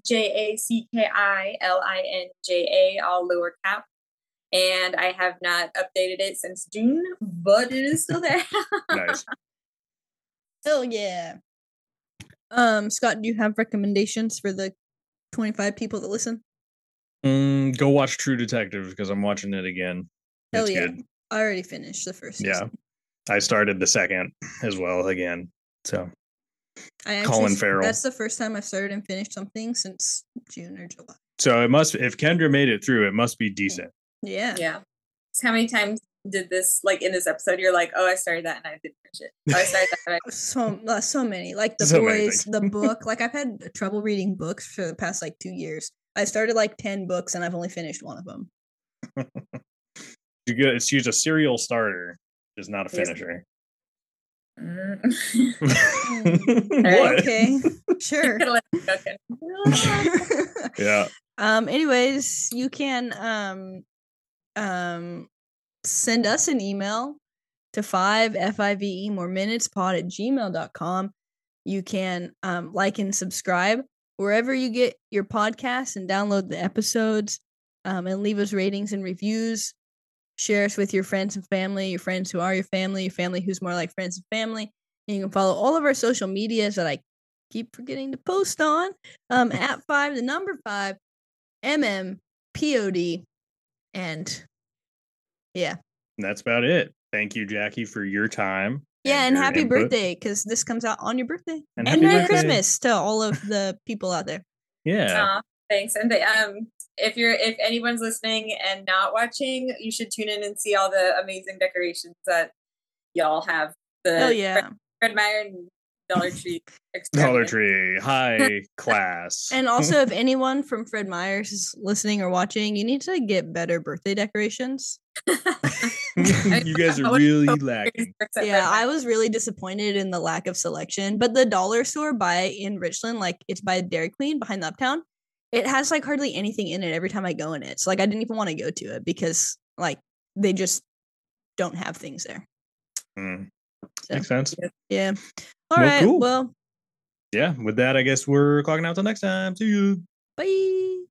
JACKILINJA, all lower cap. And I have not updated it since June, but it is still there. Nice. Hell yeah. Scott, do you have recommendations for the 25 people that listen? Go watch True Detective because I'm watching it again. Hell yeah. Good. I already finished the first season. Yeah. I started the second as well again. So Colin Farrell. That's the first time I've started and finished something since June or July. So it must, if Kendra made it through, it must be decent. Yeah. Yeah. So how many times did this, like in this episode, you're like, oh, I started that and I didn't finish it. Oh, I started that. And so many. Like The Boys, the book. Like I've had trouble reading books for the past like 2 years. I started like 10 books and I've only finished one of them. She's a serial starter, just not a finisher. What? Okay, sure. Yeah. Anyways, you can send us an email to 5FIVE moreminutespod@gmail.com. You can like and subscribe wherever you get your podcasts and download the episodes, and leave us ratings and reviews. Share us with your friends and family, your friends who are your family who's more like friends and family. And you can follow all of our social medias that I keep forgetting to post on, at 5 MMPOD. And yeah. That's about it. Thank you, Jackie, for your time. Yeah, and happy birthday, because this comes out on your birthday. And Merry Christmas to all of the people out there. Yeah. Thanks. And if anyone's listening and not watching, you should tune in and see all the amazing decorations that y'all have. Oh yeah. Fred Meyer and Dollar Tree. Dollar Tree, high class. And also, if anyone from Fred Meyer's is listening or watching, you need to get better birthday decorations. You guys are really lacking. Yeah, I was really disappointed in the lack of selection. But the dollar store in Richland, like it's by Dairy Queen behind the Uptown, it has like hardly anything in it every time I go in it. So like I didn't even want to go to it because like they just don't have things there. So, makes sense. Yeah. All right. Cool. Well. Yeah. With that, I guess we're clocking out till next time. See you. Bye.